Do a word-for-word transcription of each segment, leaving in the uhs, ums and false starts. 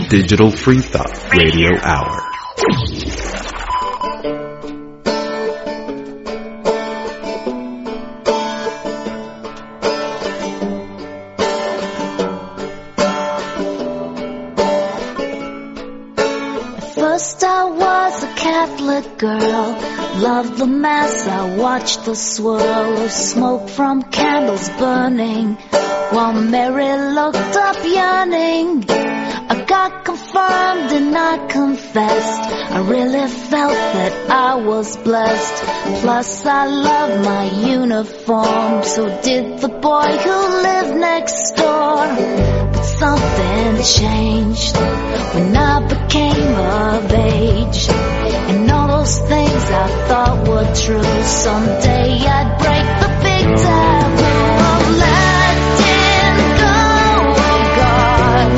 Digital Free Thought Radio Hour. First I was a Catholic girl, loved the mass, I watched the swirl of smoke from candles burning, while Mary looked up yearning. I got confirmed and I confessed, I really felt that I was blessed. Plus I loved my uniform, so did the boy who lived next door. But something changed when I became of age, and all those things I thought were true, someday I'd break the big taboo of letting go of God.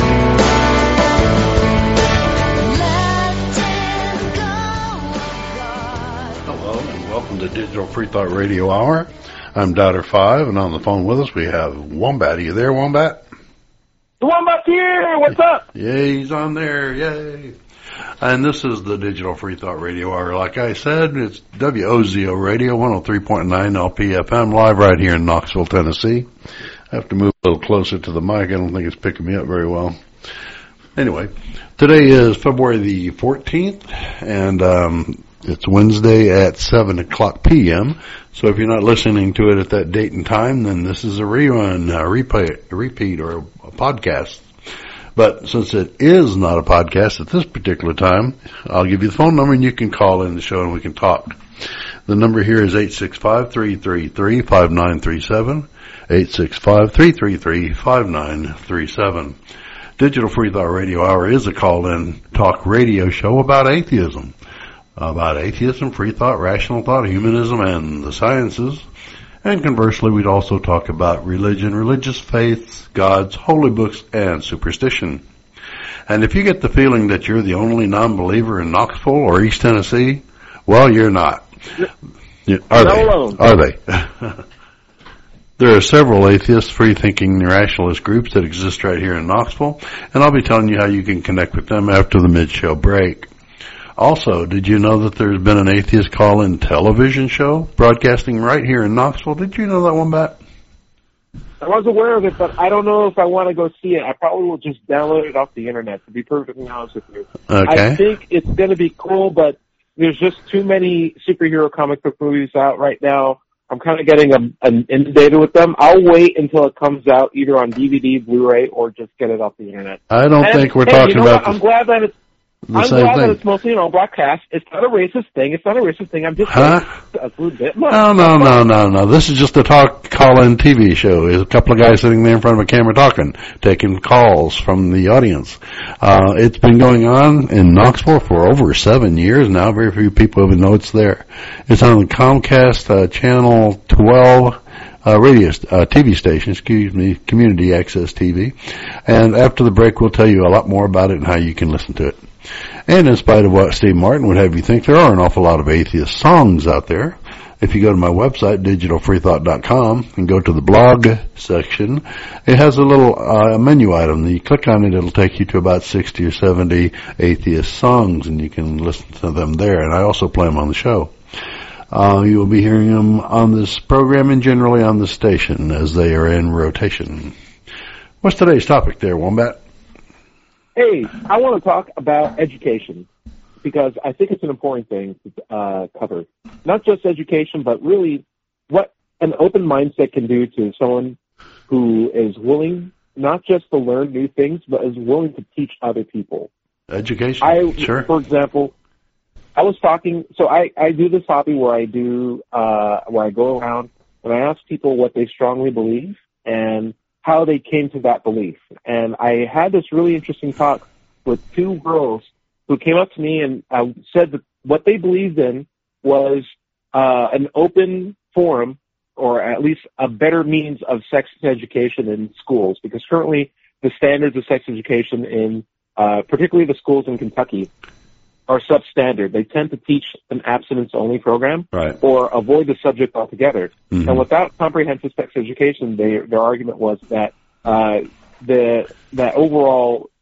Letting go of God. Hello and welcome to Digital Free Thought Radio Hour. I'm Doubter Five, and on the phone with us we have Wombat. Are you there, Wombat? The Wombat's here! What's up? Yeah, he's on there. Yay! And this is the Digital Free Thought Radio Hour. Like I said, it's W O Z O Radio, one oh three point nine L P F M, live right here in Knoxville, Tennessee. I have to move a little closer to the mic. I don't think it's picking me up very well. Anyway, today is February the fourteenth, and um, it's Wednesday at seven o'clock p.m. So if you're not listening to it at that date and time, then this is a rerun, a replay, a repeat, or a podcast. But since it is not a podcast at this particular time, I'll give you the phone number and you can call in the show and we can talk. The number here is eight six five, three three three, five nine three seven, eight six five, three three three, five nine three seven. Digital Free Thought Radio Hour is a call-in talk radio show about atheism. About atheism, free thought, rational thought, humanism, and the sciences. And conversely, we'd also talk about religion, religious faiths, gods, holy books, and superstition. And if you get the feeling that you're the only non-believer in Knoxville or East Tennessee, well, you're not. Are they? Are they? There are several atheist, free-thinking, rationalist groups that exist right here in Knoxville, and I'll be telling you how you can connect with them after the mid-show break. Also, did you know that there's been an atheist call-in television show broadcasting right here in Knoxville? Did you know that, Wombat? I was aware of it, but I don't know if I want to go see it. I probably will just download it off the internet, to be perfectly honest with you. Okay. I think it's going to be cool, but there's just too many superhero comic book movies out right now. I'm kind of getting a, an inundated with them. I'll wait until it comes out either on D V D, Blu-ray, or just get it off the internet. I don't and, think we're hey, talking you know about what? I'm glad that it's The I'm same glad thing. that it's mostly an all-broadcast. It's not a racist thing. It's not a racist thing. I'm just huh? a little bit much. No, no, no, no, no. This is just a talk call-in T V show. There's a couple of guys sitting there in front of a camera talking, taking calls from the audience. Uh, it's been going on in Knoxville for over seven years now. Very few people even know it's there. It's on the Comcast uh, Channel twelve. Uh, radio, uh, T V station, excuse me, Community Access T V. And after the break, we'll tell you a lot more about it and how you can listen to it. And in spite of what Steve Martin would have you think, there are an awful lot of atheist songs out there. If you go to my website, digital free thought dot com, and go to the blog section, it has a little uh, menu item. You click on it, it'll take you to about sixty or seventy atheist songs, and you can listen to them there. And I also play them on the show. Uh, you will be hearing them on this program and generally on the station as they are in rotation. What's today's topic there, Wombat? Hey, I want to talk about education because I think it's an important thing to uh, cover. Not just education, but really what an open mindset can do to someone who is willing not just to learn new things, but is willing to teach other people. Education, I, sure. For example, I was talking, so I, I do this hobby where I do, uh, where I go around and I ask people what they strongly believe and how they came to that belief. And I had this really interesting talk with two girls who came up to me and uh, said that what they believed in was uh, an open forum, or at least a better means of sex education in schools, because currently the standards of sex education in uh, particularly the schools in Kentucky are substandard. They tend to teach an abstinence-only program, right, or avoid the subject altogether. Mm-hmm. And without comprehensive sex education, they, their argument was that uh, the that overall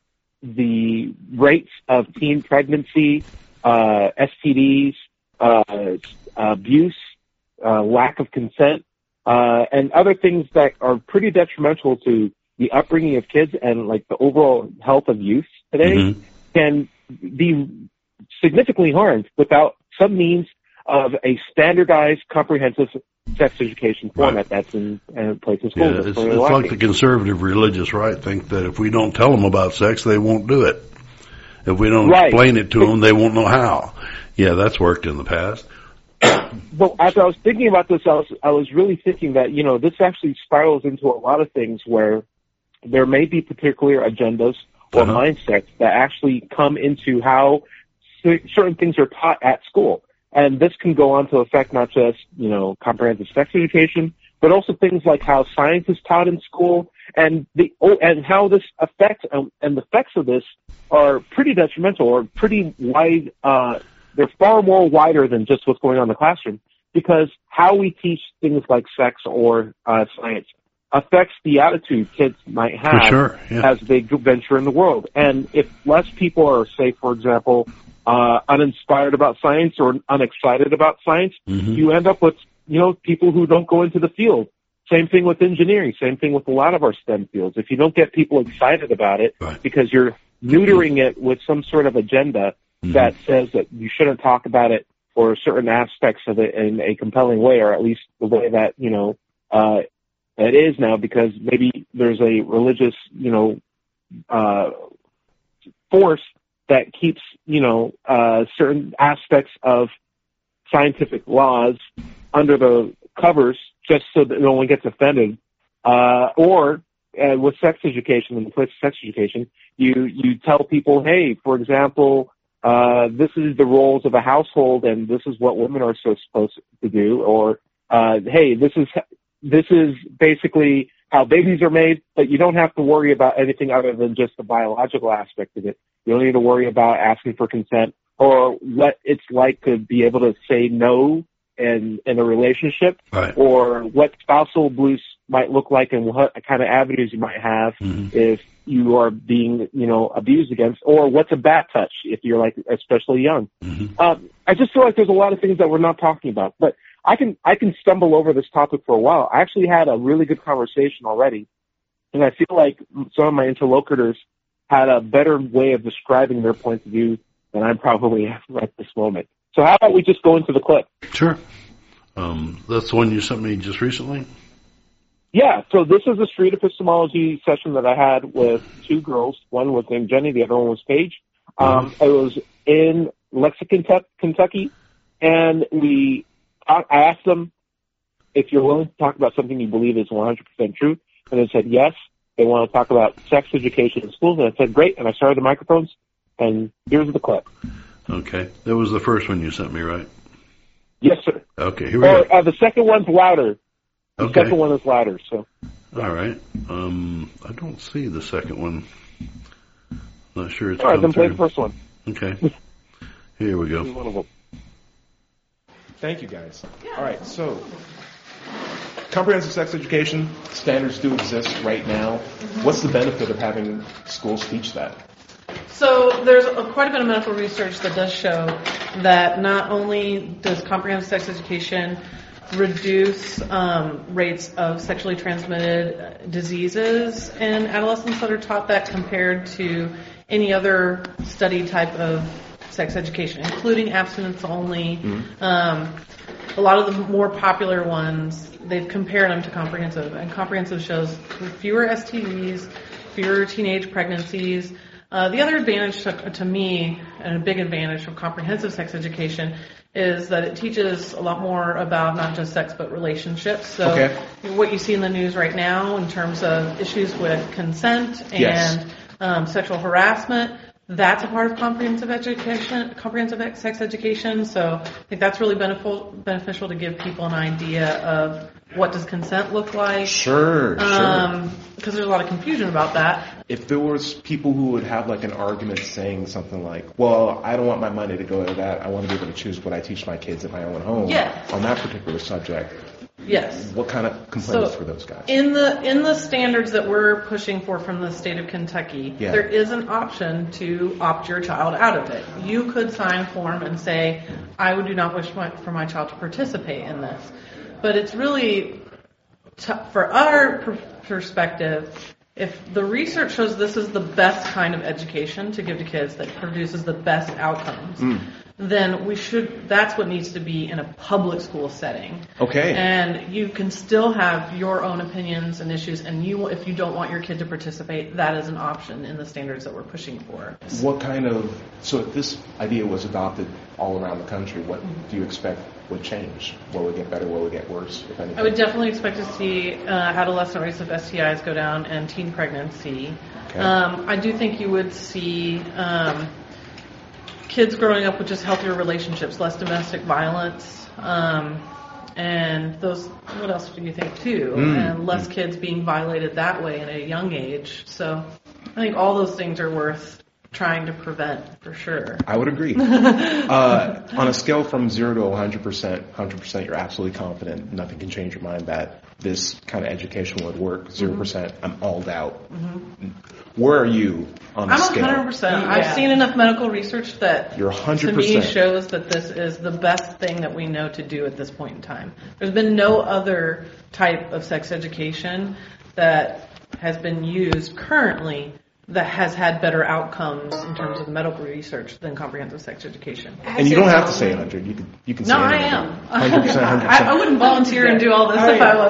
the rates of teen pregnancy, uh, S T Ds, uh, abuse, uh, lack of consent, uh, and other things that are pretty detrimental to the upbringing of kids and like the overall health of youth today mm-hmm. can be significantly harmed without some means of a standardized, comprehensive sex education format right. that's in, in place in schools. Yeah, it's, it's like the conservative religious right think that if we don't tell them about sex, they won't do it. If we don't right. explain it to them, they won't know how. Yeah, that's worked in the past. But as I was thinking about this, I was I was really thinking that, you know, this actually spirals into a lot of things where there may be particular agendas or uh-huh. mindsets that actually come into how certain things are taught at school. And this can go on to affect not just, you know, comprehensive sex education, but also things like how science is taught in school and the oh, and how this affects um, and the effects of this are pretty detrimental or pretty wide. Uh, they're far more wider than just what's going on in the classroom, because how we teach things like sex or uh, science affects the attitude kids might have sure, yeah. as they venture in the world. And if less people are, say, for example, Uh, uninspired about science or unexcited about science, mm-hmm. you end up with, you know, people who don't go into the field. Same thing with engineering. Same thing with a lot of our STEM fields. If you don't get people excited about it right. because you're neutering it with some sort of agenda mm-hmm. that says that you shouldn't talk about it or certain aspects of it in a compelling way, or at least the way that, you know, uh, it is now, because maybe there's a religious, you know, uh, force that keeps, you know, uh, certain aspects of scientific laws under the covers just so that no one gets offended. Uh, or uh, with sex education, in the place of sex education, you, you tell people, hey, for example, uh, this is the roles of a household and this is what women are so supposed to do. Or, uh, hey, this is, this is basically how babies are made, but you don't have to worry about anything other than just the biological aspect of it. You don't need to worry about asking for consent or what it's like to be able to say no in, in a relationship, right. or what spousal abuse might look like and what kind of avenues you might have mm-hmm. if you are being, you know, abused against, or what's a bat touch if you're like especially young. Mm-hmm. Um, I just feel like there's a lot of things that we're not talking about, but I can I can stumble over this topic for a while. I actually had a really good conversation already, and I feel like some of my interlocutors had a better way of describing their point of view than I probably have at this moment. So how about we just go into the clip? Sure. Um, that's the one you sent me just recently? Yeah, so this is a street epistemology session that I had with two girls. One was named Jenny, the other one was Paige. Um, mm-hmm. It was in Lexington, Kentucky, and we I asked them if you're willing to talk about something you believe is one hundred percent true, and they said yes. They want to talk about sex education in schools, and I said great, and I started the microphones, and here's the clip. Okay. That was the first one you sent me, right? Yes, sir. Okay, here we or, go. Uh, the second one's louder. The okay. second one is louder, so. All right. Um, I don't see the second one. Not sure it's All right, then play through. the first one. Okay. Here we go. This is one of them. Thank you, guys. All right, so comprehensive sex education standards do exist right now. What's the benefit of having schools teach that? So there's a, quite a bit of medical research that does show that not only does comprehensive sex education reduce um, rates of sexually transmitted diseases in adolescents that are taught that compared to any other study type of sex education, including abstinence only. Mm-hmm. Um, a lot of the more popular ones, they've compared them to comprehensive, and comprehensive shows fewer S T Ds, fewer teenage pregnancies. Uh, the other advantage to, to me, and a big advantage of comprehensive sex education, is that it teaches a lot more about not just sex but relationships. So okay. what you see in the news right now in terms of issues with consent and yes. um, sexual harassment, that's a part of comprehensive education, comprehensive sex education. So I think that's really beneficial beneficial to give people an idea of what does consent look like. Sure, um, sure. Because there's a lot of confusion about that. If there was people who would have like an argument saying something like, well, I don't want my money to go to that. I want to be able to choose what I teach my kids in my own home Yeah. on that particular subject. Yes. What kind of complaints So, for those guys? In the in the standards that we're pushing for from the state of Kentucky, Yeah. there is an option to opt your child out of it. You could sign a form and say, I would do not wish my, for my child to participate in this. But it's really, t- for our per- perspective, if the research shows this is the best kind of education to give to kids that produces the best outcomes, Mm. then we should, that's what needs to be in a public school setting. Okay. And you can still have your own opinions and issues, and you, if you don't want your kid to participate, that is an option in the standards that we're pushing for. What kind of, so if this idea was adopted all around the country, what do you expect would change? What would get better? What would get worse, if anything? I would definitely expect to see uh, adolescent rates of S T Is go down and teen pregnancy. Okay. Um, I do think you would see um, kids growing up with just healthier relationships, less domestic violence, um, and those. What else do you think too? Mm. And less kids being violated that way at a young age. So I think all those things are worth trying to prevent for sure. I would agree. uh, on a scale from zero to one hundred percent, one hundred percent you're absolutely confident, nothing can change your mind that this kind of education would work. zero percent mm-hmm. I'm all doubt. Mm-hmm. Where are you on the I'm scale? one hundred percent. Yeah. I've seen enough medical research that You're one hundred to percent. me shows that this is the best thing that we know to do at this point in time. There's been no other type of sex education that has been used currently that has had better outcomes in terms of medical research than comprehensive sex education. And you don't have to say one hundred. You can you can say No, I anything. am. one hundred percent, one hundred percent. I, I wouldn't volunteer and do all this Oh, if yeah. I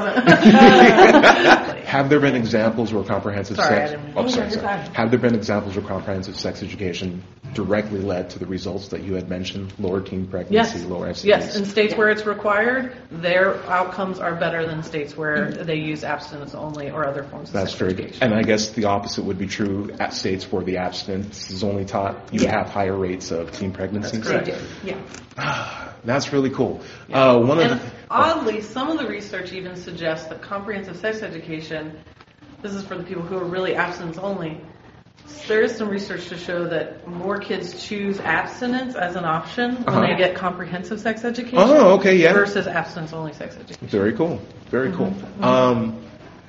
wasn't. Have there been examples where comprehensive Sorry, sex? I didn't mean- Oh, sorry, you're sorry. fine. Have there been examples where comprehensive sex education directly led to the results that you had mentioned? Lower teen pregnancy, Yes. lower S T Ds. Yes, in states where it's required, their outcomes are better than states where they use abstinence only or other forms of That's sex very good. education. And I guess the opposite would be true at states where the abstinence is only taught. You would Yeah. have higher rates of teen pregnancies. That's correct. Yeah. That's really cool. Uh, one of And the, oddly, some of the research even suggests that comprehensive sex education, this is for the people who are really abstinence only, there is some research to show that more kids choose abstinence as an option when Uh-huh. they get comprehensive sex education Oh, okay, yeah. versus abstinence only sex education. Very cool. Very cool. Mm-hmm. Um,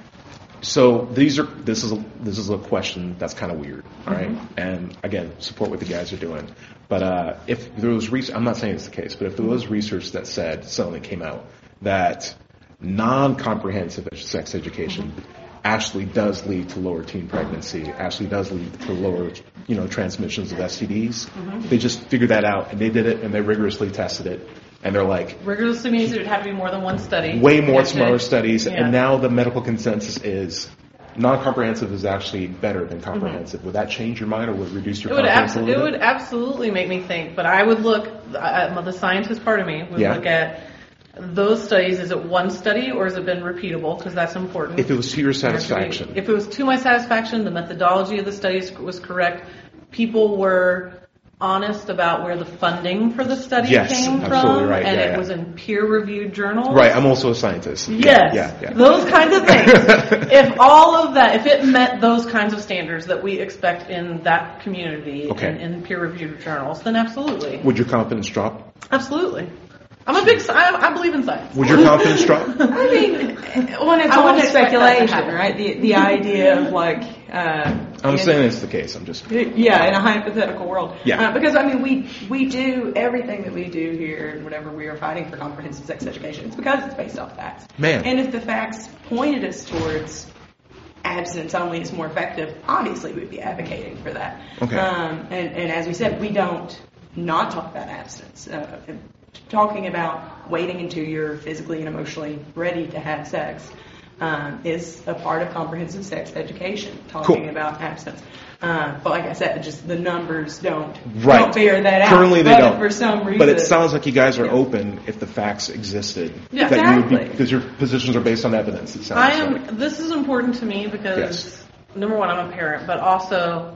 so these are this is a, this is a question that's kind of weird, all right? Mm-hmm. And again, support what the guys are doing. But uh, if there was research, I'm not saying it's the case, but if there was research that said something came out that non-comprehensive sex education actually does lead to lower teen pregnancy, actually does lead to lower, you know, transmissions of S T Ds. Mm-hmm. They just figured that out and they did it and they rigorously tested it. And they're like, Rigorously means it would have to be more than one study. way more Okay. smaller studies, Yeah. and now the medical consensus is non-comprehensive is actually better than comprehensive. Would that change your mind, or would it reduce your It would, confidence abso- a it little would bit? absolutely make me think, but I would look, uh, the scientist part of me would Yeah. look at those studies. Is it one study or has it been repeatable? Because that's important. If it was to your It has to be- satisfaction. If it was to my satisfaction, the methodology of the studies was correct, people were honest about where the funding for the study Yes, came absolutely from, right, and yeah, it yeah. was in peer-reviewed journals. Right, I'm also a scientist. Yes, Yeah, yeah. those kinds of things. If all of that, if it met those kinds of standards that we expect in that community Okay. and in peer-reviewed journals, then absolutely, Would your confidence drop? absolutely. I'm a big, sci- I, I believe in science. Would your confidence drop? I mean, when it's I all wouldn't expect that to speculation, happen. right? The the idea of like, uh, I'm in- saying it's the case. I'm just. yeah, in a hypothetical world. Yeah. Uh, because I mean, we we do everything that we do here whenever we are fighting for comprehensive sex education. It's because it's based off facts. Man. And if the facts pointed us towards abstinence only is more effective, obviously we'd be advocating for that. Okay. Um, and, and as we said, we don't not talk about abstinence. Uh, talking about waiting until you're physically and emotionally ready to have sex um, is a part of comprehensive sex education, talking Cool. about abstinence. Uh, but like I said, just the numbers don't, Right. don't bear that out. Currently they but don't. For some reason. But it sounds like you guys are Yeah. open if the facts existed. Yeah. that you would be, Exactly. because your positions are based on evidence. It sounds I am. like. This is important to me because Yes. number one, I'm a parent, but also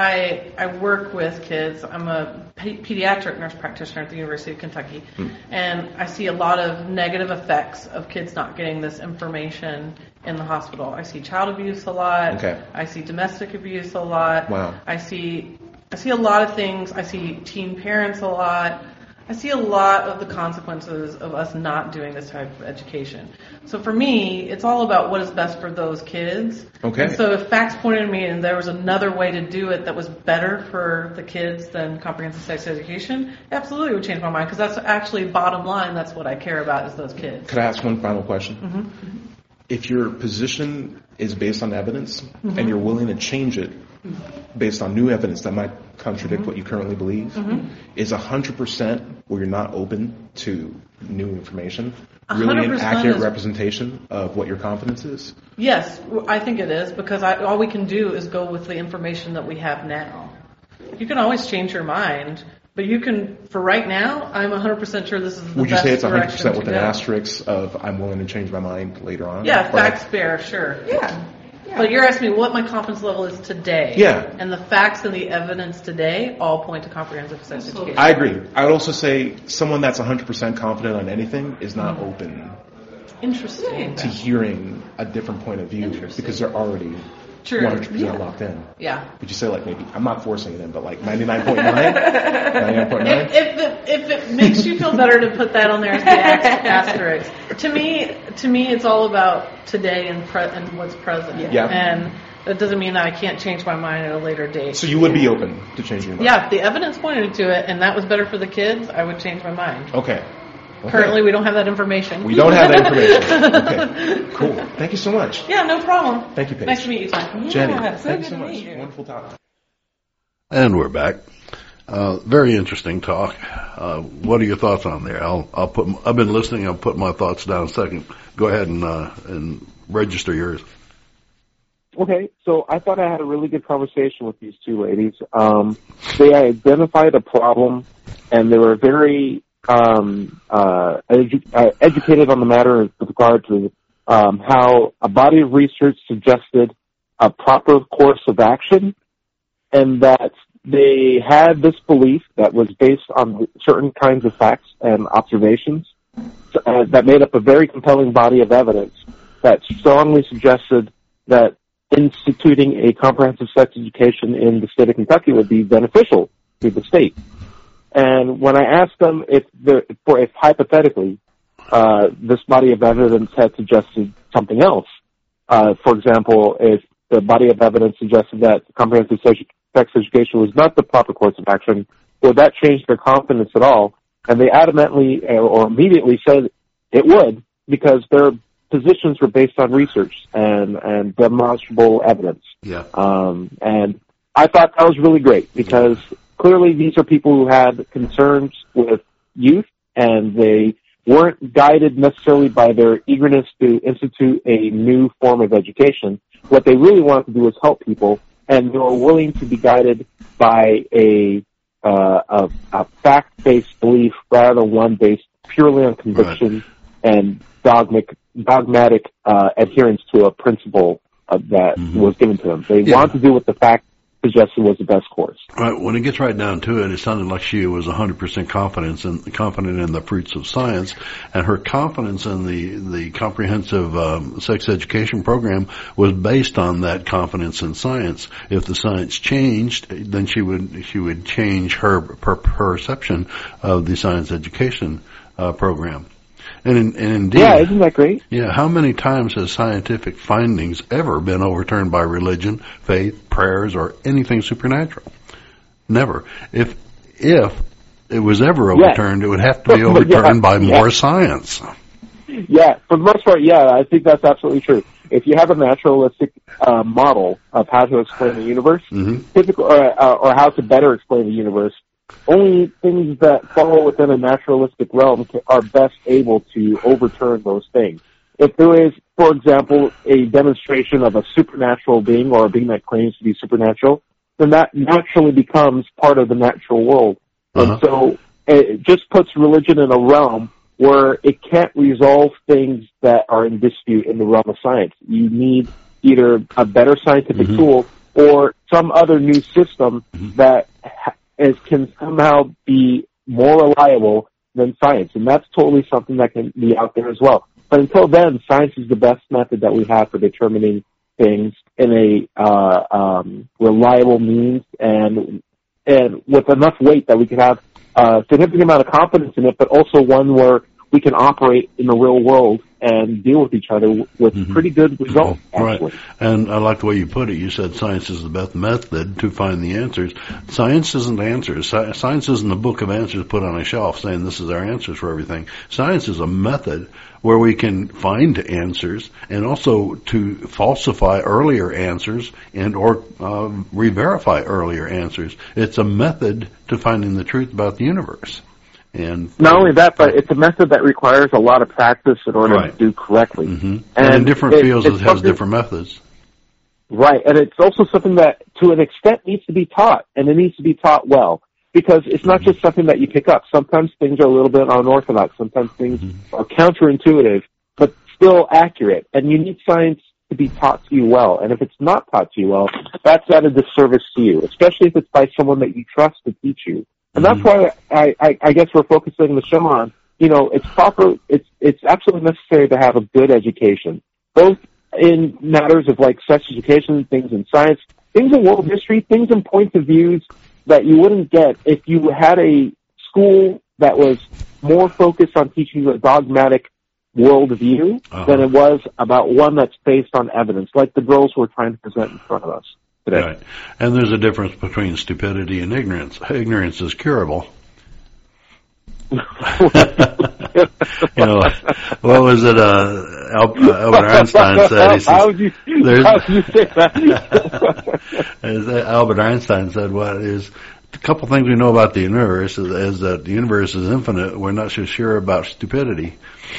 I I work with kids. I'm a pe- pediatric nurse practitioner at the University of Kentucky, and I see a lot of negative effects of kids not getting this information in the hospital. I see child abuse a lot. Okay. I see domestic abuse a lot. Wow. I see I see a lot of things. I see teen parents a lot. I see a lot of the consequences of us not doing this type of education. So for me, it's all about what is best for those kids. Okay. And so if facts pointed to me and there was another way to do it that was better for the kids than comprehensive sex education, absolutely would change my mind, because that's actually bottom line. That's what I care about is those kids. Could I ask one final question? Mm-hmm. If your position is based on evidence Mm-hmm. and you're willing to change it based on new evidence that might contradict what you currently believe, Mm-hmm. is one hundred percent where you're not open to new information one really hundred an percent accurate is- representation of what your confidence is? Yes, I think it is, because I, all we can do is go with the information that we have now. You can always change your mind, but you can, for right now, I'm one hundred percent sure this is the Would you best say it's one hundred direction percent with to an go. asterisk of I'm willing to change my mind later on? Yeah, Or facts like- bear, sure. Yeah. yeah. But you're asking me what my confidence level is today. Yeah. And the facts and the evidence today all point to comprehensive sex education. I agree. I would also say someone that's one hundred percent confident on anything is not Mm-hmm. open Interesting. to hearing a different point of view Interesting. because they're already True. one hundred percent Yeah. locked in. Yeah. Would you say like maybe, I'm not forcing it in, but like ninety-nine point nine? ninety-nine point nine? If, if, it, if it makes you feel better to put that on there as the asterisk, to me, to me, it's all about today and pre- and what's present. Yeah. And that doesn't mean that I can't change my mind at a later date. So you would be open to changing your mind? Yeah, if the evidence pointed to it and that was better for the kids, I would change my mind. Okay. Okay. Currently, we don't have that information. We don't have that information. Okay. Cool. Thank you so much. Yeah, no problem. Thank you, Paige. Nice to meet you, Ty. Jenny, Yeah, so thank you good so to much. meet you. Wonderful talk. And we're back. Uh, very interesting talk. Uh, what are your thoughts on there? I'll, I'll put, I've been listening. I'll put my thoughts down in a second. Go ahead and, uh, and register yours. Okay, so I thought I had a really good conversation with these two ladies. Um, they identified a problem, and they were very um, uh, edu- uh, educated on the matter with regard to um, how a body of research suggested a proper course of action, and that they had this belief that was based on certain kinds of facts and observations uh, that made up a very compelling body of evidence that strongly suggested that instituting a comprehensive sex education in the state of Kentucky would be beneficial to the state. And when I asked them if, the, for if hypothetically uh, this body of evidence had suggested something else, uh, for example, if the body of evidence suggested that comprehensive sex, sex education was not the proper course of action, would that change their confidence at all? And they adamantly or immediately said it would, because their positions were based on research and, and demonstrable evidence. Yeah. Um, and I thought that was really great, because clearly these are people who had concerns with youth, and they weren't guided necessarily by their eagerness to institute a new form of education. What they really wanted to do was help people, and they were willing to be guided by a, uh, a, a fact-based belief rather than one based purely on conviction right. and dogmatic, dogmatic uh, adherence to a principle uh, that mm-hmm. was given to them. They yeah. wanted to do what the fact suggested was the best course. Right. When it gets right down to it, it sounded like she was one hundred percent confident in, confident in the fruits of science, and her confidence in the, the comprehensive um, sex education program was based on that confidence in science. If the science changed, then she would she would change her, her perception of the science education uh, program. And, in, and indeed, yeah, isn't that great? Yeah, how many times has scientific findings ever been overturned by religion, faith, prayers, or anything supernatural? Never. If if it was ever overturned, yes. it would have to be overturned yeah, by more yeah. science. Yeah, for the most part, yeah, I think that's absolutely true. If you have a naturalistic uh, model of how to explain the universe, mm-hmm. typical, or, uh, or how to better explain the universe, only things that fall within a naturalistic realm are best able to overturn those things. If there is, for example, a demonstration of a supernatural being or a being that claims to be supernatural, then that naturally becomes part of the natural world. Uh-huh. And so it just puts religion in a realm where it can't resolve things that are in dispute in the realm of science. You need either a better scientific mm-hmm. tool or some other new system mm-hmm. that ha- is, can somehow be more reliable than science. And that's totally something that can be out there as well. But until then, science is the best method that we have for determining things in a uh, um, reliable means and and with enough weight that we can have a a significant amount of confidence in it, but also one where we can operate in the real world and deal with each other with mm-hmm. pretty good results, actually. Right. And I like the way you put it. You said science is the best method to find the answers. Science isn't answers. Science isn't a book of answers put on a shelf saying this is our answers for everything. Science is a method where we can find answers and also to falsify earlier answers and or uh, re-verify earlier answers. It's a method to finding the truth about the universe. And not only that, but it's a method that requires a lot of practice in order right. to do correctly. Mm-hmm. And, and in different it, fields, it has different methods. Right, and it's also something that, to an extent, needs to be taught, and it needs to be taught well, because it's not just something that you pick up. Sometimes things are a little bit unorthodox. Sometimes things mm-hmm. are counterintuitive, but still accurate, and you need science to be taught to you well. And if it's not taught to you well, that's at a disservice to you, especially if it's by someone that you trust to teach you. And that's why I, I, I guess we're focusing the show on, you know, it's proper, it's, it's absolutely necessary to have a good education, both in matters of like sex education, things in science, things in world history, things in points of views that you wouldn't get if you had a school that was more focused on teaching you a dogmatic worldview uh-huh. than it was about one that's based on evidence, like the girls we're trying to present in front of us today. Right. And there's a difference between stupidity and ignorance. Ignorance is curable. You know, what was it, uh, Al- Albert Einstein said? He says, how would you, how would you say that? As Albert Einstein said, what is, a couple things we know about the universe is, is that the universe is infinite. We're not so sure about stupidity.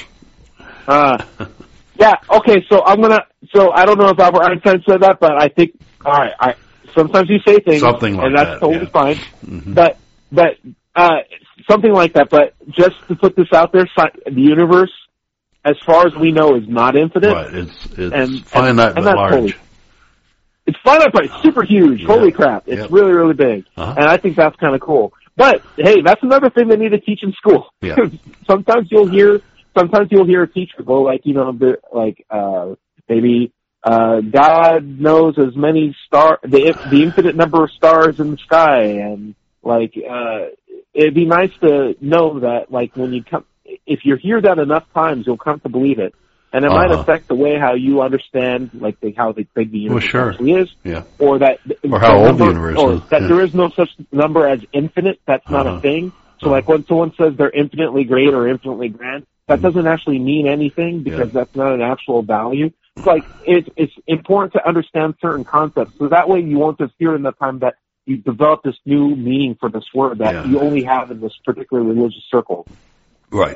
Uh, yeah, okay, so I'm gonna, so I don't know if Albert Einstein said that, but I think, alright, I, sometimes you say things, something like and that's that, totally yeah. fine, mm-hmm. but, but, uh, something like that, but just to put this out there, the universe, as far as we know, is not infinite. Right, it's, it's and, finite and, but and large. Totally, it's finite but it's super huge. Yeah. Holy crap. It's yep. really, really big. Uh-huh. And I think that's kind of cool. But, hey, that's another thing they need to teach in school. Yeah. sometimes you'll hear, sometimes you'll hear a teacher go like, you know, the, like, uh, maybe, uh, God knows as many star, the, the infinite number of stars in the sky, and, like, uh, it'd be nice to know that, like, when you come, if you hear that enough times, you'll come to believe it. And it uh-huh. might affect the way how you understand, like, the, how big the universe well, sure. actually is. Yeah. Or that, or how old number, the universe or is. that yeah. there is no such number as infinite. That's not uh-huh. a thing. So, uh-huh. like, when someone says they're infinitely great or infinitely grand, that mm-hmm. doesn't actually mean anything because yeah. that's not an actual value. It's like, it's, it's important to understand certain concepts. So that way you won't just hear in the time that you develop this new meaning for this word that yeah. you only have in this particular religious circle. Right.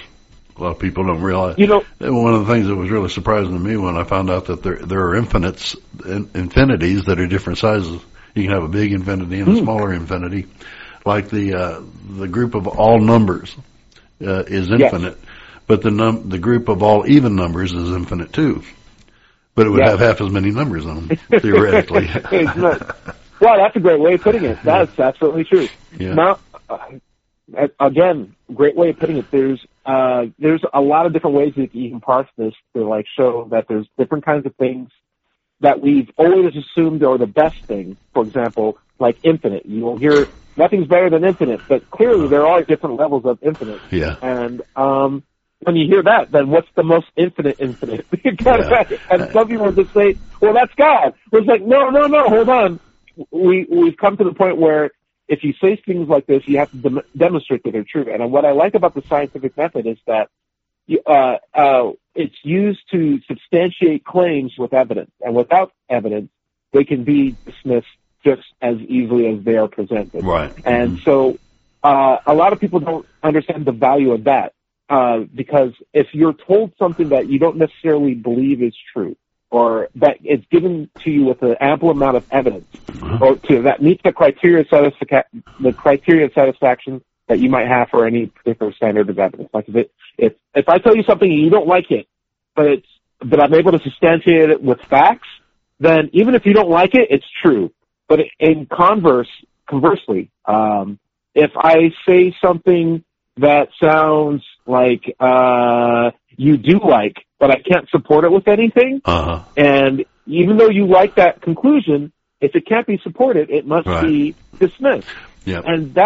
A lot of people don't realize. You know, one of the things that was really surprising to me when I found out that there there are infinites, in, infinities that are different sizes. You can have a big infinity and a mm. smaller infinity. Like the uh, the group of all numbers uh, is infinite, yes. but the num the group of all even numbers is infinite too. But it would yes. have half as many numbers on them theoretically. It's not. Well, that's a great way of putting it. That's yeah. absolutely true. Yeah. Now, uh, again, great way of putting it. There's uh, there's a lot of different ways that you can parse this to like show that there's different kinds of things that we've always assumed are the best thing. For example, like infinite. You will hear nothing's better than infinite, but clearly there are different levels of infinite. Yeah. And um, when you hear that, then what's the most infinite infinite? yeah. And some people will just say, well, that's God. It's like, no, no, no, hold on. We, we've come to the point where if you say things like this, you have to dem- demonstrate that they're true. And what I like about the scientific method is that you, uh, uh, it's used to substantiate claims with evidence. And without evidence, they can be dismissed just as easily as they are presented. Right. And mm-hmm. so uh, a lot of people don't understand the value of that uh, because if you're told something that you don't necessarily believe is true, or that it's given to you with an ample amount of evidence, uh-huh. or to that meets the criteria satisfa- the criteria of satisfaction that you might have for any particular standard of evidence. Like if it, if if I tell you something and you don't like it, but it's but I'm able to substantiate it with facts, then even if you don't like it, it's true. But in converse, conversely, um, if I say something that sounds like uh, you do like, but I can't support it with anything. Uh-huh. And even though you like that conclusion, if it can't be supported, it must right. be dismissed. Yep. And that's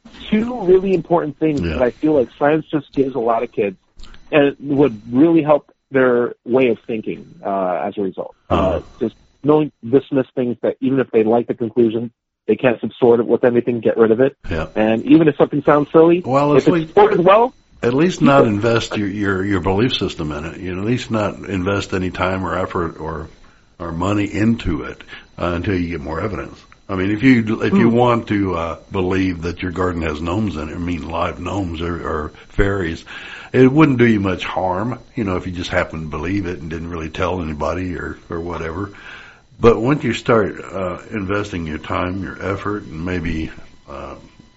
two really important things Yeah. that I feel like science just gives a lot of kids, and it would really help their way of thinking uh, as a result. Uh-huh. Uh, just knowing dismiss things that even if they like the conclusion, they can't subsort it with anything, get rid of it. Yeah. And even if something sounds silly, Well, if if it's we- supported well, At least not invest your, your, your belief system in it. You know, at least not invest any time or effort or or money into it uh, until you get more evidence. I mean, if you if you want to uh, believe that your garden has gnomes in it, I mean live gnomes or, or fairies, it wouldn't do you much harm, you know, if you just happen to believe it and didn't really tell anybody or or whatever. But once you start uh, investing your time, your effort, and maybe uh,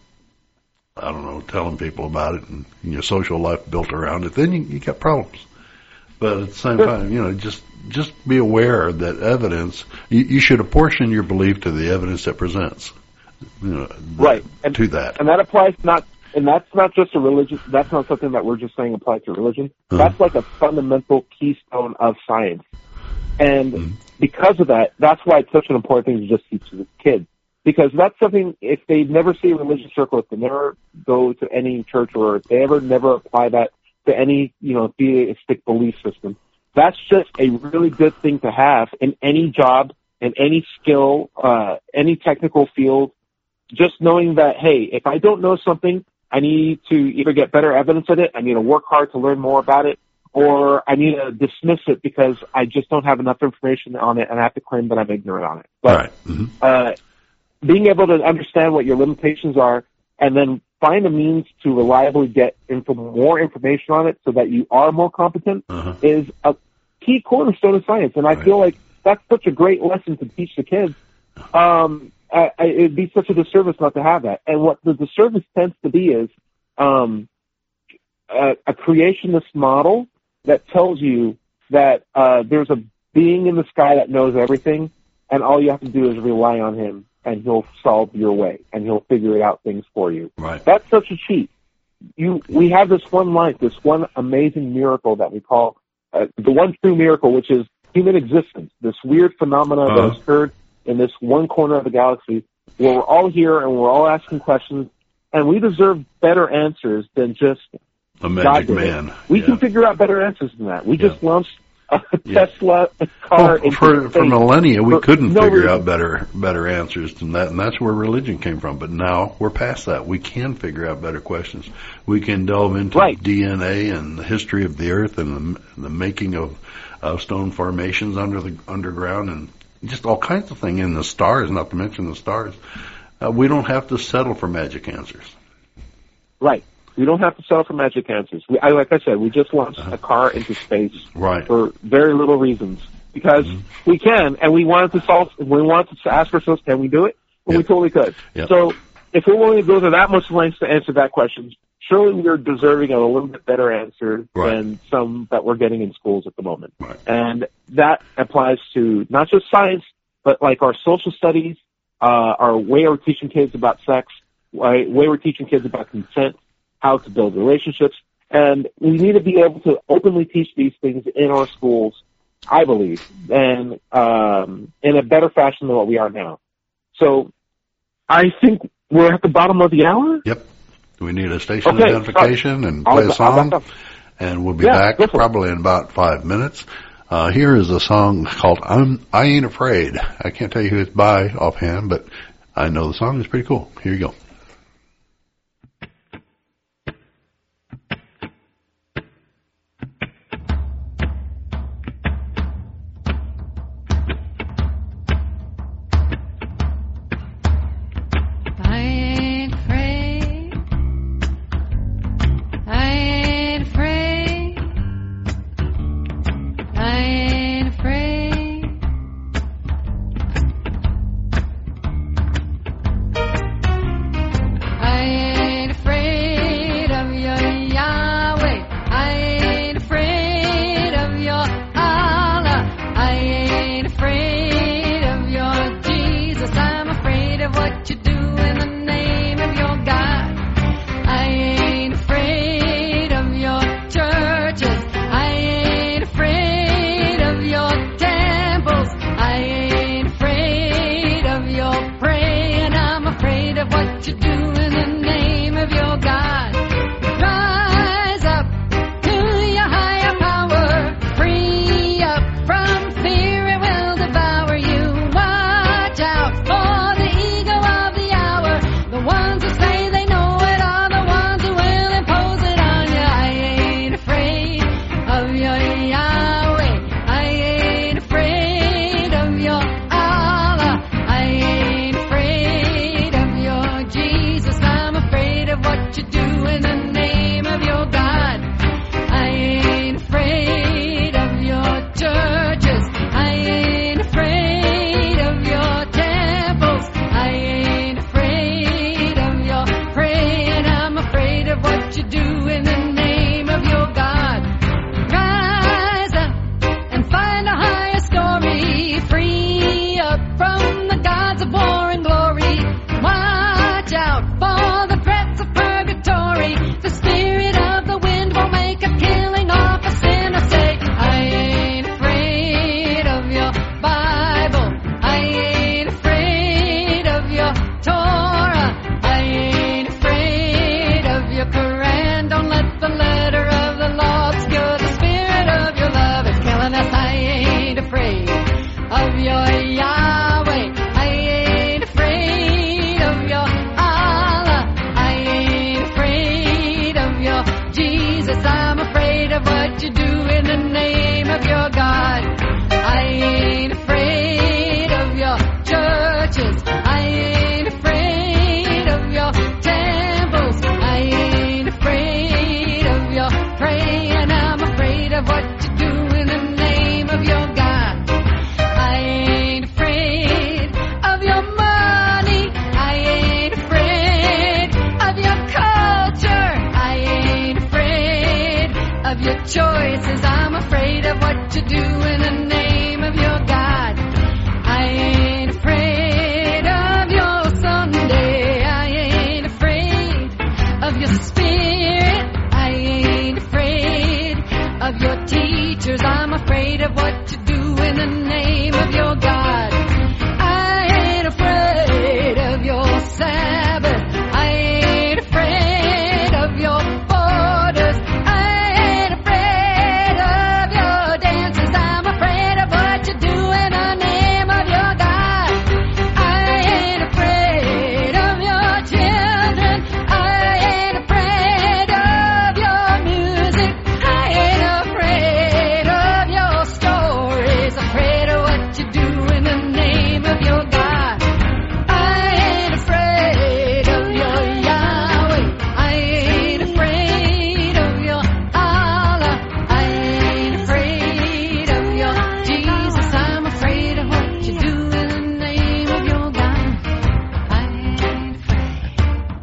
I don't know, telling people about it and your social life built around it, then you, you got problems. But at the same time, you know, just just be aware that evidence, you, you should apportion your belief to the evidence that presents, you know, right, and, to that. and that applies not, and that's not just a religious. That's not something that we're just saying applies to religion. Uh-huh. That's like a fundamental keystone of science, and Mm-hmm. because of that, that's why it's such an important thing to just teach to the kids. Because that's something, if they never see a religious circle, if they never go to any church, or if they ever never apply that to any, you know, theistic belief system, that's just a really good thing to have in any job, in any skill, uh, any technical field. Just knowing that, hey, if I don't know something, I need to either get better evidence of it, I need to work hard to learn more about it, or I need to dismiss it because I just don't have enough information on it and I have to claim that I'm ignorant on it. But, Right. Mm-hmm. uh, being able to understand what your limitations are and then find a means to reliably get info, more information on it so that you are more competent Uh-huh. is a key cornerstone of science. And I Right. feel like that's such a great lesson to teach the kids. Um, I, I, it'd be such a disservice not to have that. And what the disservice tends to be is um, a, a creationist model that tells you that uh, there's a being in the sky that knows everything, and all you have to do is rely on him, and he'll solve your way, and he'll figure out things for you. Right. That's such a cheat. You, we have this one life, this one amazing miracle that we call uh, the one true miracle, which is human existence. This weird phenomena Uh-huh. that has occurred in this one corner of the galaxy, where we're all here and we're all asking questions, and we deserve better answers than just A God magic did it. man. We Yeah. can figure out better answers than that. We Yeah. just launched a Yeah. Tesla car Well, into for, for space. millennia, we For couldn't no figure reason. out better better answers than that, and that's where religion came from. But now we're past that. We can figure out better questions. We can delve into Right. D N A and the history of the Earth and the, the making of, of stone formations under the underground and just all kinds of things in the stars, not to mention the stars. Uh, we don't have to settle for magic answers. Right. We don't have to settle for magic answers. We, I, like I said, we just launched a car into space Right. for very little reasons because Mm-hmm. we can, and we wanted to solve. We wanted to ask ourselves, can we do it? Well, we Yep. totally could. Yep. So, if we're willing to go to that much lengths to answer that question, surely we're deserving of a little bit better answer Right. than some that we're getting in schools at the moment. Right. And that applies to not just science, but like our social studies, uh, our way we're teaching kids about sex, way way we're teaching kids about consent, how to build relationships, and we need to be able to openly teach these things in our schools, I believe, and um, in a better fashion than what we are now. So I think we're at the bottom of the hour. Yep. We need a station Okay, identification and I'll- play a I'll song, back up. and we'll be Yeah, back go for it. probably in about five minutes. Uh, here is a song called I'm, I Ain't Afraid. I can't tell you who it's by offhand, but I know the song is pretty cool. Here you go. I ain't afraid. I ain't afraid. I ain't afraid. of your choices. I'm afraid of what you do in the name of your God. I ain't afraid of your Sunday. I ain't afraid of your spirit. I ain't afraid of your teachers. I'm afraid of what you do in the name of your God. I ain't afraid of your Sabbath. I ain't afraid of your borders. I ain't afraid of your dances. I'm afraid of what you do in the name of your God. I ain't afraid of your children. I ain't afraid of your music. I ain't afraid of your stories. Afraid of what you do in the name of your God. I ain't afraid of your Yahweh. I ain't afraid of your Allah. I ain't afraid of your Jesus. I'm afraid of what you do in the name of your God. I ain't afraid.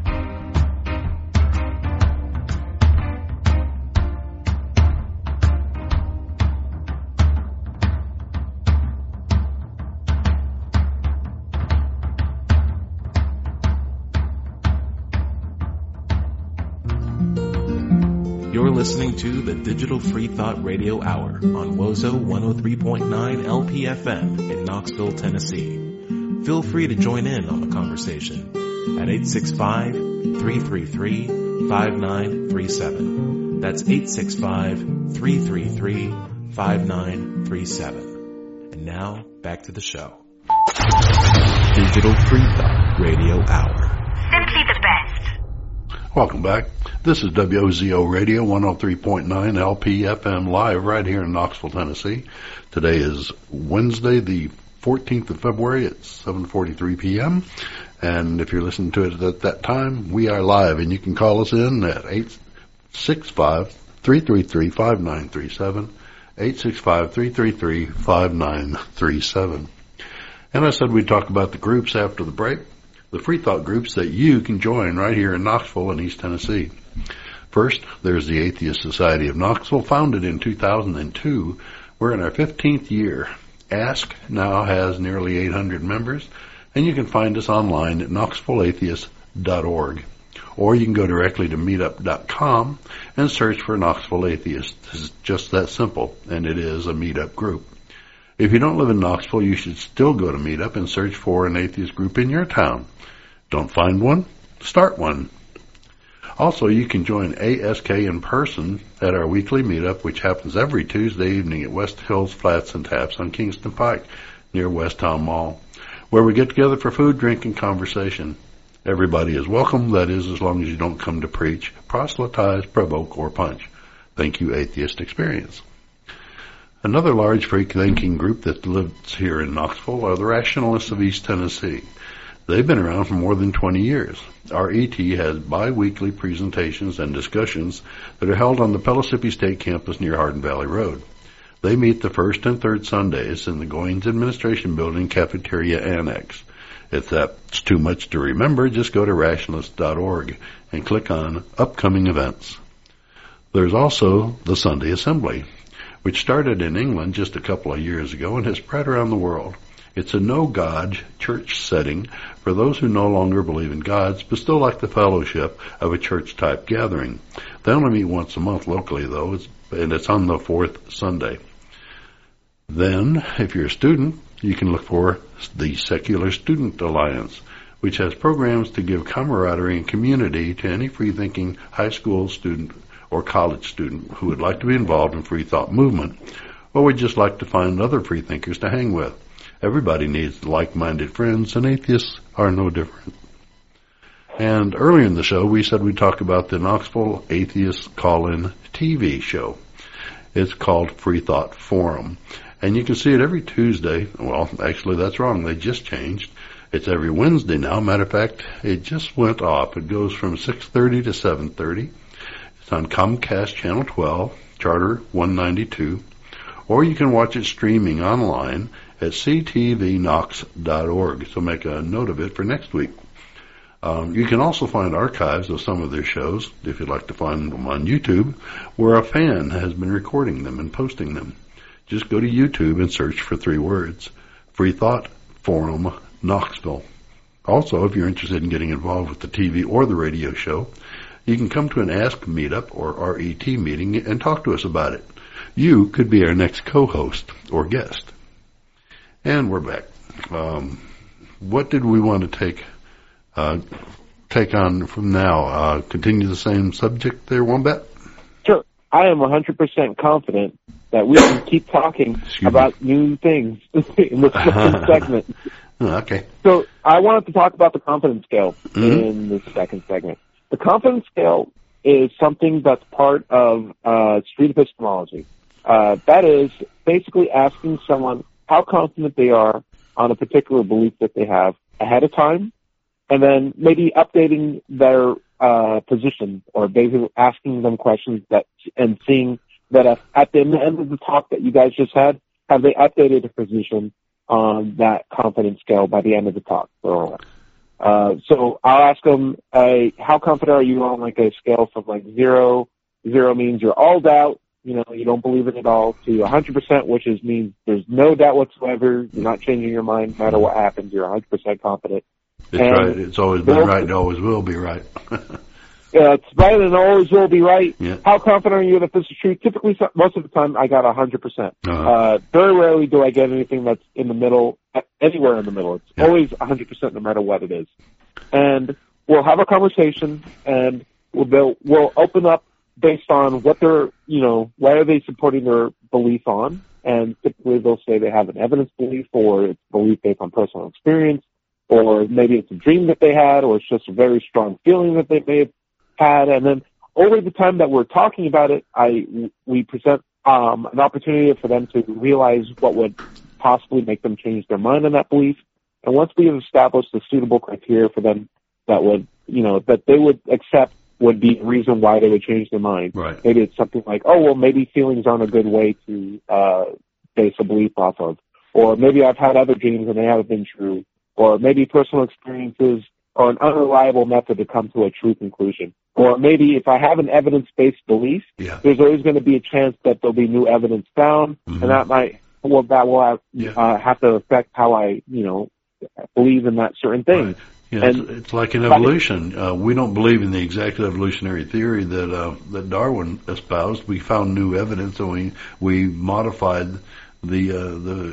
You're listening to the Digital Free Thought Radio Hour on Wozo one oh three point nine L P F M in Knoxville, Tennessee. Feel free to join in on the conversation at eight six five, three three three, five nine three seven. That's eight six five, three three three, five nine three seven. And now, back to the show. Digital Free Thought Radio Hour. Simply the best. Welcome back. This is W O Z O Radio one oh three point nine L P F M live right here in Knoxville, Tennessee. Today is Wednesday, the fourteenth of February at seven forty-three p.m. And if you're listening to it at that time, we are live, and you can call us in at eight six five, three three three, five nine three seven, eight six five, three three three, five nine three seven. And I said we'd talk about the groups after the break, the free thought groups that you can join right here in Knoxville and East Tennessee. First, there's the Atheist Society of Knoxville, founded in two thousand two. We're in our fifteenth year. Ask now has nearly eight hundred members, and you can find us online at knoxville atheist dot org. Or you can go directly to meetup dot com and search for Knoxville Atheist. It's just that simple, and it is a meetup group. If you don't live in Knoxville, you should still go to Meetup and search for an atheist group in your town. Don't find one? Start one. Also, you can join A S K in person at our weekly meetup, which happens every Tuesday evening at West Hills Flats and Taps on Kingston Pike near West Town Mall, where we get together for food, drink, and conversation. Everybody is welcome, that is, as long as you don't come to preach, proselytize, provoke, or punch. Thank you, Atheist Experience. Another large free-thinking group that lives here in Knoxville are the Rationalists of East Tennessee. They've been around for more than twenty years. R E T has bi-weekly presentations and discussions that are held on the Pellissippi State Campus near Hardin Valley Road. They meet the first and third Sundays in the Goins Administration Building Cafeteria Annex. If that's too much to remember, just go to rationalist dot org and click on Upcoming Events. There's also the Sunday Assembly, which started in England just a couple of years ago and has spread around the world. It's a no-God church setting for those who no longer believe in gods, but still like the fellowship of a church-type gathering. They only meet once a month locally, though, it's, and it's on the fourth Sunday. Then, if you're a student, you can look for the Secular Student Alliance, which has programs to give camaraderie and community to any free-thinking high school student or college student who would like to be involved in free thought movement, or would just like to find other free thinkers to hang with. Everybody needs like-minded friends, and atheists are no different. And earlier in the show, we said we'd talk about the Knoxville Atheist Call-In T V show. It's called Free Thought Forum, and you can see it every Tuesday. Well, actually, that's wrong. They just changed. It's every Wednesday now. Matter of fact, it just went off. It goes from six thirty to seven thirty. It's on Comcast Channel twelve, Charter one ninety-two, or you can watch it streaming online at c t v knox dot org. So make a note of it for next week. Um, you can also find archives of some of their shows, if you'd like to find them on YouTube, where a fan has been recording them and posting them. Just go to YouTube and search for three words, Free Thought Forum Knoxville. Also, if you're interested in getting involved with the T V or the radio show, you can come to an Ask Meetup or R E T meeting and talk to us about it. You could be our next co-host or guest. And we're back. Um, what did we want to take uh, take on from now? Uh, continue the same subject there, Wombat? Sure. I am one hundred percent confident that we can keep talking Excuse about me. new things in the second segment. Okay. So I wanted to talk about the confidence scale Mm-hmm. in the second segment. The confidence scale is something that's part of uh, street epistemology. Uh, that is basically asking someone how confident they are on a particular belief that they have ahead of time, and then maybe updating their uh, position, or basically asking them questions that and seeing that at, at the end of the talk that you guys just had, have they updated their position on that confidence scale by the end of the talk? So, uh, so I'll ask them, uh, how confident are you on like a scale from like zero, zero means you're all doubt, you know, you don't believe it at all, to one hundred percent, which is means there's no doubt whatsoever, you're not changing your mind no matter what happens, you're one hundred percent confident. It's And right. It's always been right. It always will be right. Yeah, it's right and always will be right. Yeah. How confident are you that this is true? Typically, so- most of the time, I got one hundred percent. Uh-huh. Uh, very rarely do I get anything that's in the middle, uh, anywhere in the middle. It's Yeah. always one hundred percent no matter what it is. And we'll have a conversation, and we'll, build, we'll open up based on what they're, you know, why are they supporting their belief on. And typically they'll say they have an evidence belief, or it's belief based on personal experience, or maybe it's a dream that they had, or it's just a very strong feeling that they may have had. And then over the time that we're talking about it, I we present um, an opportunity for them to realize what would possibly make them change their mind on that belief. And once we have established the suitable criteria for them that would, you know, that they would accept would be a reason why they would change their mind. Right. Maybe it's something like, oh, well, maybe feelings aren't a good way to uh, base a belief off of. Or maybe I've had other dreams and they haven't been true. Or maybe personal experiences are an unreliable method to come to a true conclusion. Or maybe if I have an evidence-based belief, Yeah. there's always going to be a chance that there'll be new evidence found, Mhm. and that might, well, that will have, Yeah. uh, have to affect how I, you know, believe in that certain thing. Right. Yeah, And- it's, it's like in evolution. Uh, we don't believe in the exact evolutionary theory that uh, that Darwin espoused. We found new evidence, and we we modified the uh, the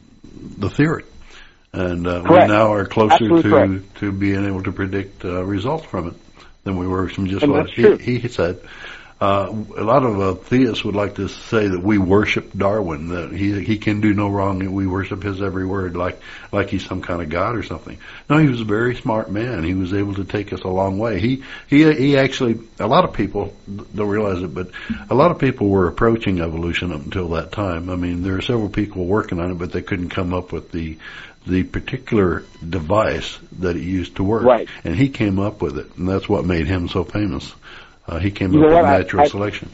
the theory, and uh, we Correct. now are closer Absolutely to correct. to being able to predict uh, results from it than we were from just And what that's true. he, he said. Uh, a lot of uh, theists would like to say that we worship Darwin, that he he can do no wrong, and we worship his every word, like like he's some kind of god or something. No, he was a very smart man. He was able to take us a long way. He he he actually, a lot of people don't realize it, but a lot of people were approaching evolution up until that time. I mean, there are several people working on it, but they couldn't come up with the the particular device that he used to work. Right. And he came up with it, and that's what made him so famous. Uh, he came You up know with what? I- natural I- selection.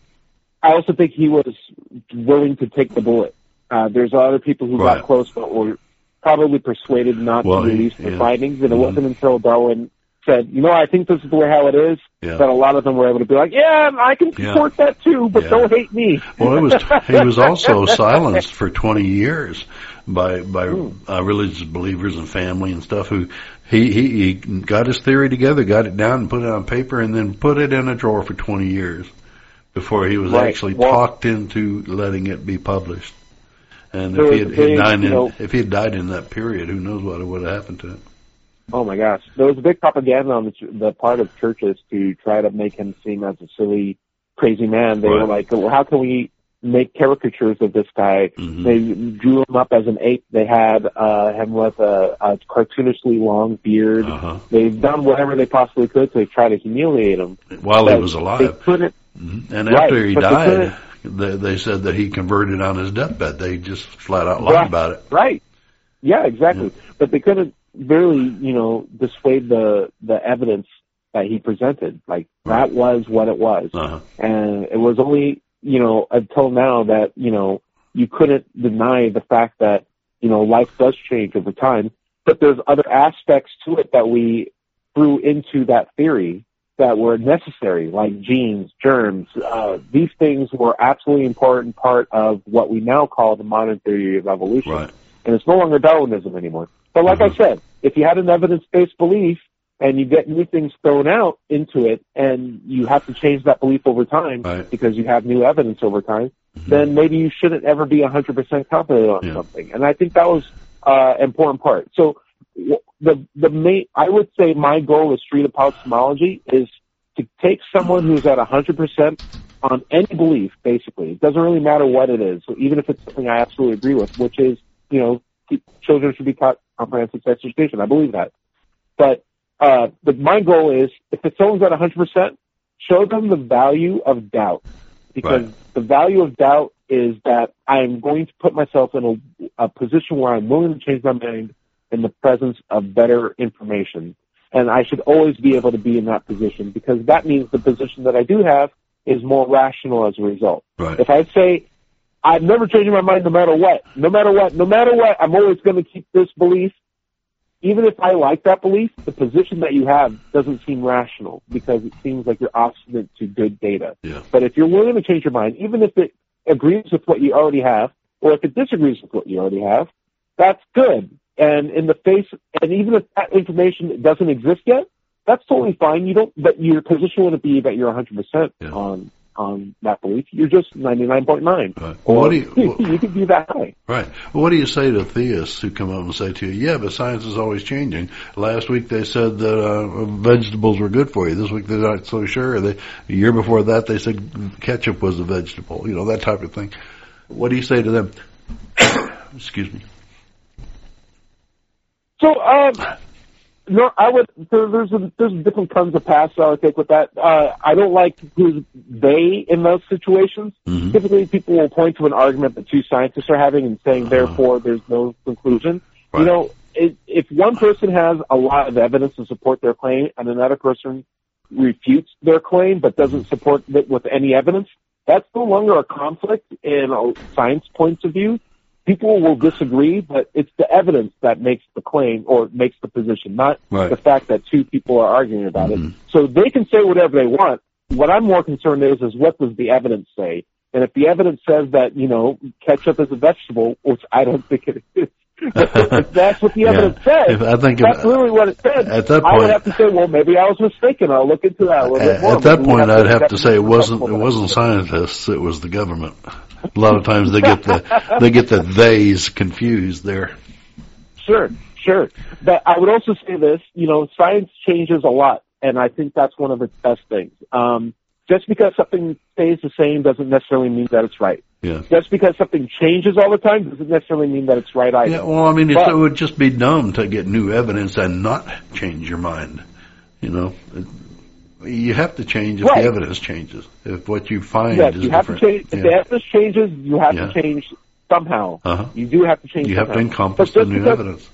I also think he was willing to take the bullet. Uh, there's other people who Right. got close but were probably persuaded not Well, to he- release their yeah. findings, and it Mhm. wasn't until Darwin said, you know, I think this is the way how it is, Yeah. that a lot of them were able to be like, yeah, I can Yeah. support that too, but Yeah. don't hate me. Well, it was he was also silenced for twenty years by by uh, religious believers and family and stuff. Who he, he he got his theory together, got it down, and put it on paper, and then put it in a drawer for twenty years before he was Right. actually Well- talked into letting it be published. And There if he was had, a he had big, died you in know- if he had died in that period, who knows what would have happened to him? Oh my gosh. There was a big propaganda on the, ch- the part of churches to try to make him seem as a silly, crazy man. They Right. were like, well, how can we make caricatures of this guy? Mhm. They drew him up as an ape. They had uh, him with a, a cartoonishly long beard. Uh-huh. They've done whatever they possibly could to try to humiliate him. While he But was They alive. couldn't. Mhm. And Right, after he but they died, couldn't- they, they said that he converted on his deathbed. They just flat out lied Right. about it. Right. Yeah, exactly. But they couldn't really, you know, dissuade the the evidence that he presented. Like that was what it was. Uh-huh. And it was only, you know, until now that, you know, you couldn't deny the fact that, you know, life does change over time. But there's other aspects to it that we threw into that theory that were necessary, like genes, germs. Uh, these things were absolutely important part of what we now call the modern theory of evolution. Right. And it's no longer Darwinism anymore. But like Mm-hmm. I said, if you had an evidence-based belief and you get new things thrown out into it and you have to change that belief over time Right. because you have new evidence over time, Mhm. then maybe you shouldn't ever be one hundred percent confident on Yeah. something. And I think that was uh, an important part. So w- the the main, I would say my goal with Street Apocalypsology is to take someone who's at one hundred percent on any belief, basically. It doesn't really matter what it is. So even if it's something I absolutely agree with, which is, you know, children should be taught comprehensive sex education. I believe that. But, uh, but my goal is, if it's someone's at one hundred percent, show them the value of doubt. Because Right. the value of doubt is that I'm going to put myself in a, a position where I'm willing to change my mind in the presence of better information. And I should always be able to be in that position, because that means the position that I do have is more rational as a result. Right. If I say, I'm never changing my mind no matter what, no matter what, no matter what, I'm always going to keep this belief, even if I like that belief, the position that you have doesn't seem rational because it seems like you're obstinate to good data. Yeah. But if you're willing to change your mind, even if it agrees with what you already have, or if it disagrees with what you already have, that's good. And in the face, and even if that information doesn't exist yet, that's totally fine. You don't, but your position wouldn't be that you're one hundred percent Yeah. on on that belief. You're just ninety-nine point nine. Right. Well, Or what do you- you could be that high. Right. Well, what do you say to theists who come up and say to you, yeah, but science is always changing. Last week they said that uh, vegetables were good for you. This week they're not so sure. They, a year before that they said ketchup was a vegetable. You know, that type of thing. What do you say to them? Excuse me. So, um, no, I would. There, there's a, there's different kinds of paths I would take with that. Uh, I don't like who's they in those situations. Mhm. Typically, people will point to an argument that two scientists are having and saying, therefore, there's no conclusion. Right. You know, it, if one person has a lot of evidence to support their claim and another person refutes their claim but doesn't support it with any evidence, that's no longer a conflict in a science points of view. People will disagree, but it's the evidence that makes the claim or makes the position, not Right. the fact that two people are arguing about Mhm. it. So they can say whatever they want. What I'm more concerned is, is what does the evidence say? And if the evidence says that, you know, ketchup is a vegetable, which I don't think it is, if that's what the Yeah. evidence says, If- I think that's if- really what it says. at that I point- would have to say, well, maybe I was mistaken. I'll look into that a little bit At, more. at that Maybe we point, I'd have to say it definitely wasn't it respectful wasn't of scientists, it was the government. A lot of times they get the they get the theys confused there. Sure, sure. But I would also say this, you know, science changes a lot, and I think that's one of its best things. Um, just because something stays the same doesn't necessarily mean that it's right. Yeah. Just because something changes all the time doesn't necessarily mean that it's right either. Yeah, well, I mean, it's, But- it would just be dumb to get new evidence and not change your mind. You know, It- you have to change if Right. the evidence changes. If what you find Yes, is you have to different. change. If Yeah. the evidence changes, you have Yeah. to change somehow. Uh-huh. You do have to change You have somehow. to encompass But the just new because- evidence.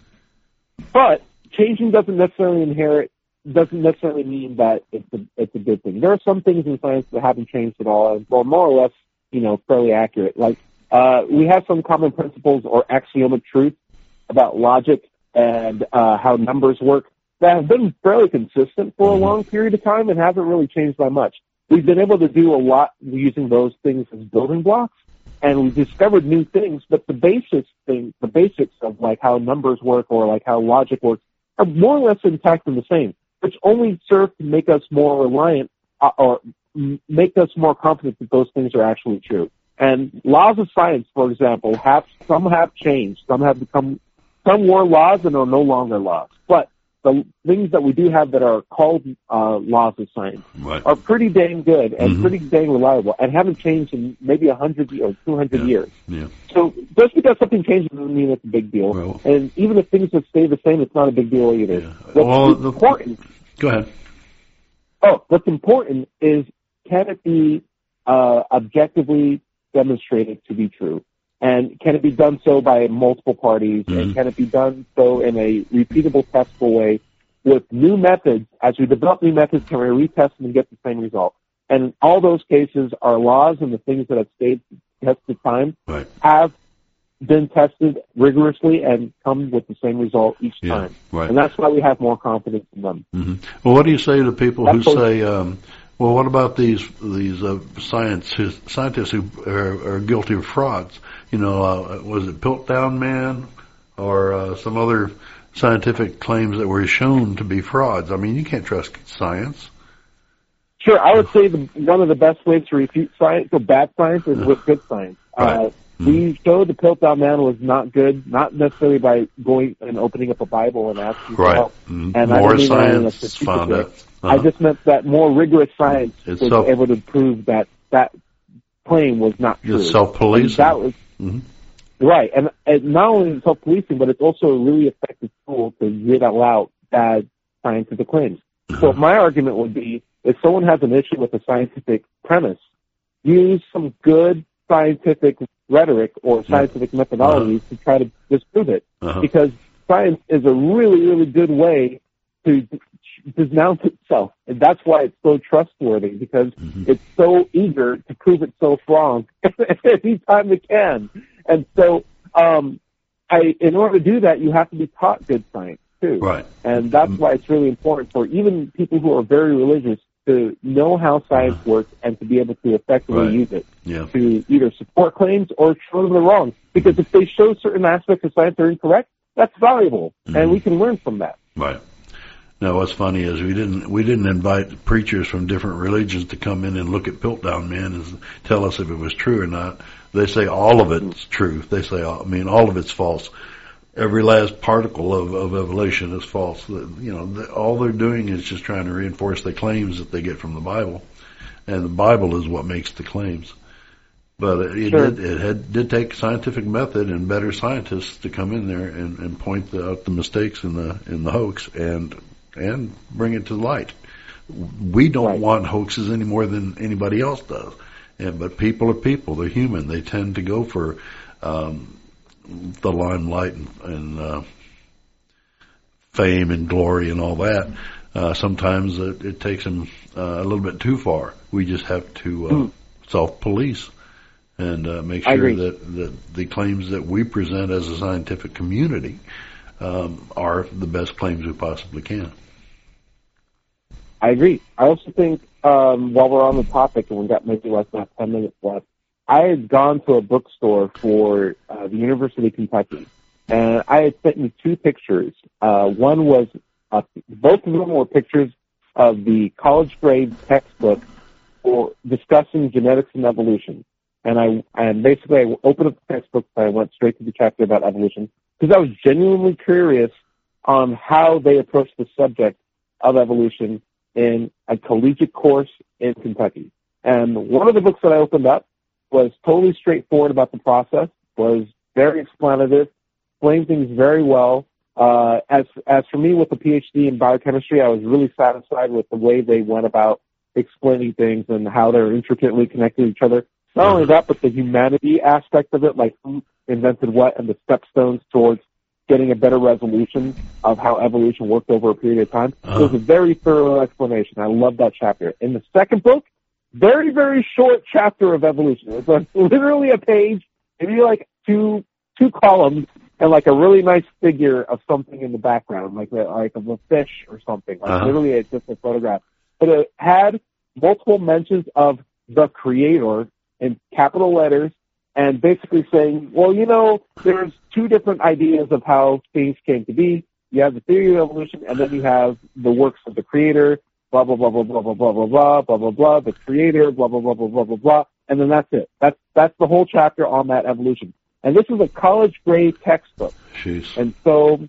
But changing doesn't necessarily inherit doesn't necessarily mean that it's a it's a good thing. There are some things in science that haven't changed at all, and well, more or less, you know, fairly accurate. Like uh, we have some common principles or axiomatic truth about logic and uh, how numbers work that have been fairly consistent for a long period of time and haven't really changed by much. We've been able to do a lot using those things as building blocks, and we've discovered new things. But the basics thing, the basics of like how numbers work or like how logic works, are more or less intact and the same, which only serve to make us more reliant uh, or m- make us more confident that those things are actually true. And laws of science, for example, have some have changed, some have become, some were laws and are no longer laws. But the things that we do have that are called uh, laws of science Right. are pretty dang good and Mhm. pretty dang reliable and haven't changed in maybe a hundred or two hundred Yeah. years. Yeah. So just because something changes doesn't mean it's a big deal. Well- and even if things would stay the same, it's not a big deal either. Yeah. What's Well, the- important, Go ahead. oh, what's important is can it be uh, objectively demonstrated to be true? And can it be done so by multiple parties? Mhm. And can it be done so in a repeatable, testable way with new methods? As we develop new methods, can we retest them and get the same result? And in all those cases, our laws and the things that have stayed the test of time Right. have been tested rigorously and come with the same result each Yeah, time. right. And that's why we have more confidence in them. Mm-hmm. Well, what do you say to people who That's what- say, um, well, what about these these uh, science scientists who are, are guilty of frauds? You know, uh, was it Piltdown Man or uh, some other scientific claims that were shown to be frauds? I mean, you can't trust science. Sure, I would say the, one of the best ways to refute science or bad science is with good science. Right. Uh, we showed the Piltdown Man was not good, not necessarily by going and opening up a Bible and asking for Right. help. Mm. And I More don't mean that in a science facetious found way. out. Uh-huh. I just meant that more rigorous science It's was self- able to prove that that claim was not true. It's self-policing. And that was Mhm. right, and, and not only is it self-policing, but it's also a really effective tool to rid out bad scientific claims. So my argument would be, if someone has an issue with a scientific premise, use some good scientific rhetoric or scientific methodologies to try to disprove it. Uh-huh. Because science is a really, really good way to denounce itself. And that's why it's so trustworthy, because Mhm. it's so eager to prove itself wrong anytime it can. And so, um, I, in order to do that, you have to be taught good science too. Right. And that's why it's really important for even people who are very religious to know how science works and to be able to effectively Right. use it Yeah. to either support claims or show them they're wrong. Because if they show certain aspects of science are incorrect, that's valuable, Mhm. and we can learn from that. Right. Now, what's funny is we didn't we didn't invite preachers from different religions to come in and look at Piltdown Man and tell us if it was true or not. They say all of it's true. They say, I mean, all of it's false. Every last particle of, of evolution is false. The, you know, the, all they're doing is just trying to reinforce the claims that they get from the Bible, and the Bible is what makes the claims. But it, it, Sure. did, it had, did take scientific method and better scientists to come in there and, and point out the mistakes in the in the hoax and and bring it to light. We don't Right. want hoaxes any more than anybody else does. And but people are people; they're human. They tend to go for um, the limelight and, and uh, fame and glory and all that. Uh, sometimes it, it takes them uh, a little bit too far. We just have to uh, Mm. self-police and uh, make I sure agree. that, that the claims that we present as a scientific community um, are the best claims we possibly can. I agree. I also think um, while we're on the topic, and we've got maybe less than ten minutes left, I had gone to a bookstore for uh, the University of Kentucky, and I had sent you two pictures. Uh, one was, uh, both of them were pictures of the college grade textbook for discussing genetics and evolution. And I and basically I opened up the textbook and I went straight to the chapter about evolution because I was genuinely curious on how they approach the subject of evolution in a collegiate course in Kentucky. And one of the books that I opened up was totally straightforward about the process, was very explanative, explained things very well. Uh, as as for me with a PhD in biochemistry, I was really satisfied with the way they went about explaining things and how they're intricately connected to each other. Not only that, but the humanity aspect of it, like who invented what and the stepstones towards getting a better resolution of how evolution worked over a period of time. Uh-huh. It was a very thorough explanation. I love that chapter. In the second book, very, very short chapter of evolution. It's like literally a page, maybe like two two columns, and like a really nice figure of something in the background, like a, like of a fish or something. Like Uh-huh. literally, it's just a photograph. But it had multiple mentions of the creator in capital letters, and basically saying, well, you know, there's two different ideas of how things came to be. You have the theory of evolution, and then you have the works of the creator, blah, blah, blah, blah, blah, blah, blah, blah, blah, blah, blah, blah, the creator, blah, blah, blah, blah, blah, blah, blah, and then that's it. That's, that's the whole chapter on that evolution. And this is a college grade textbook. Jeez. And so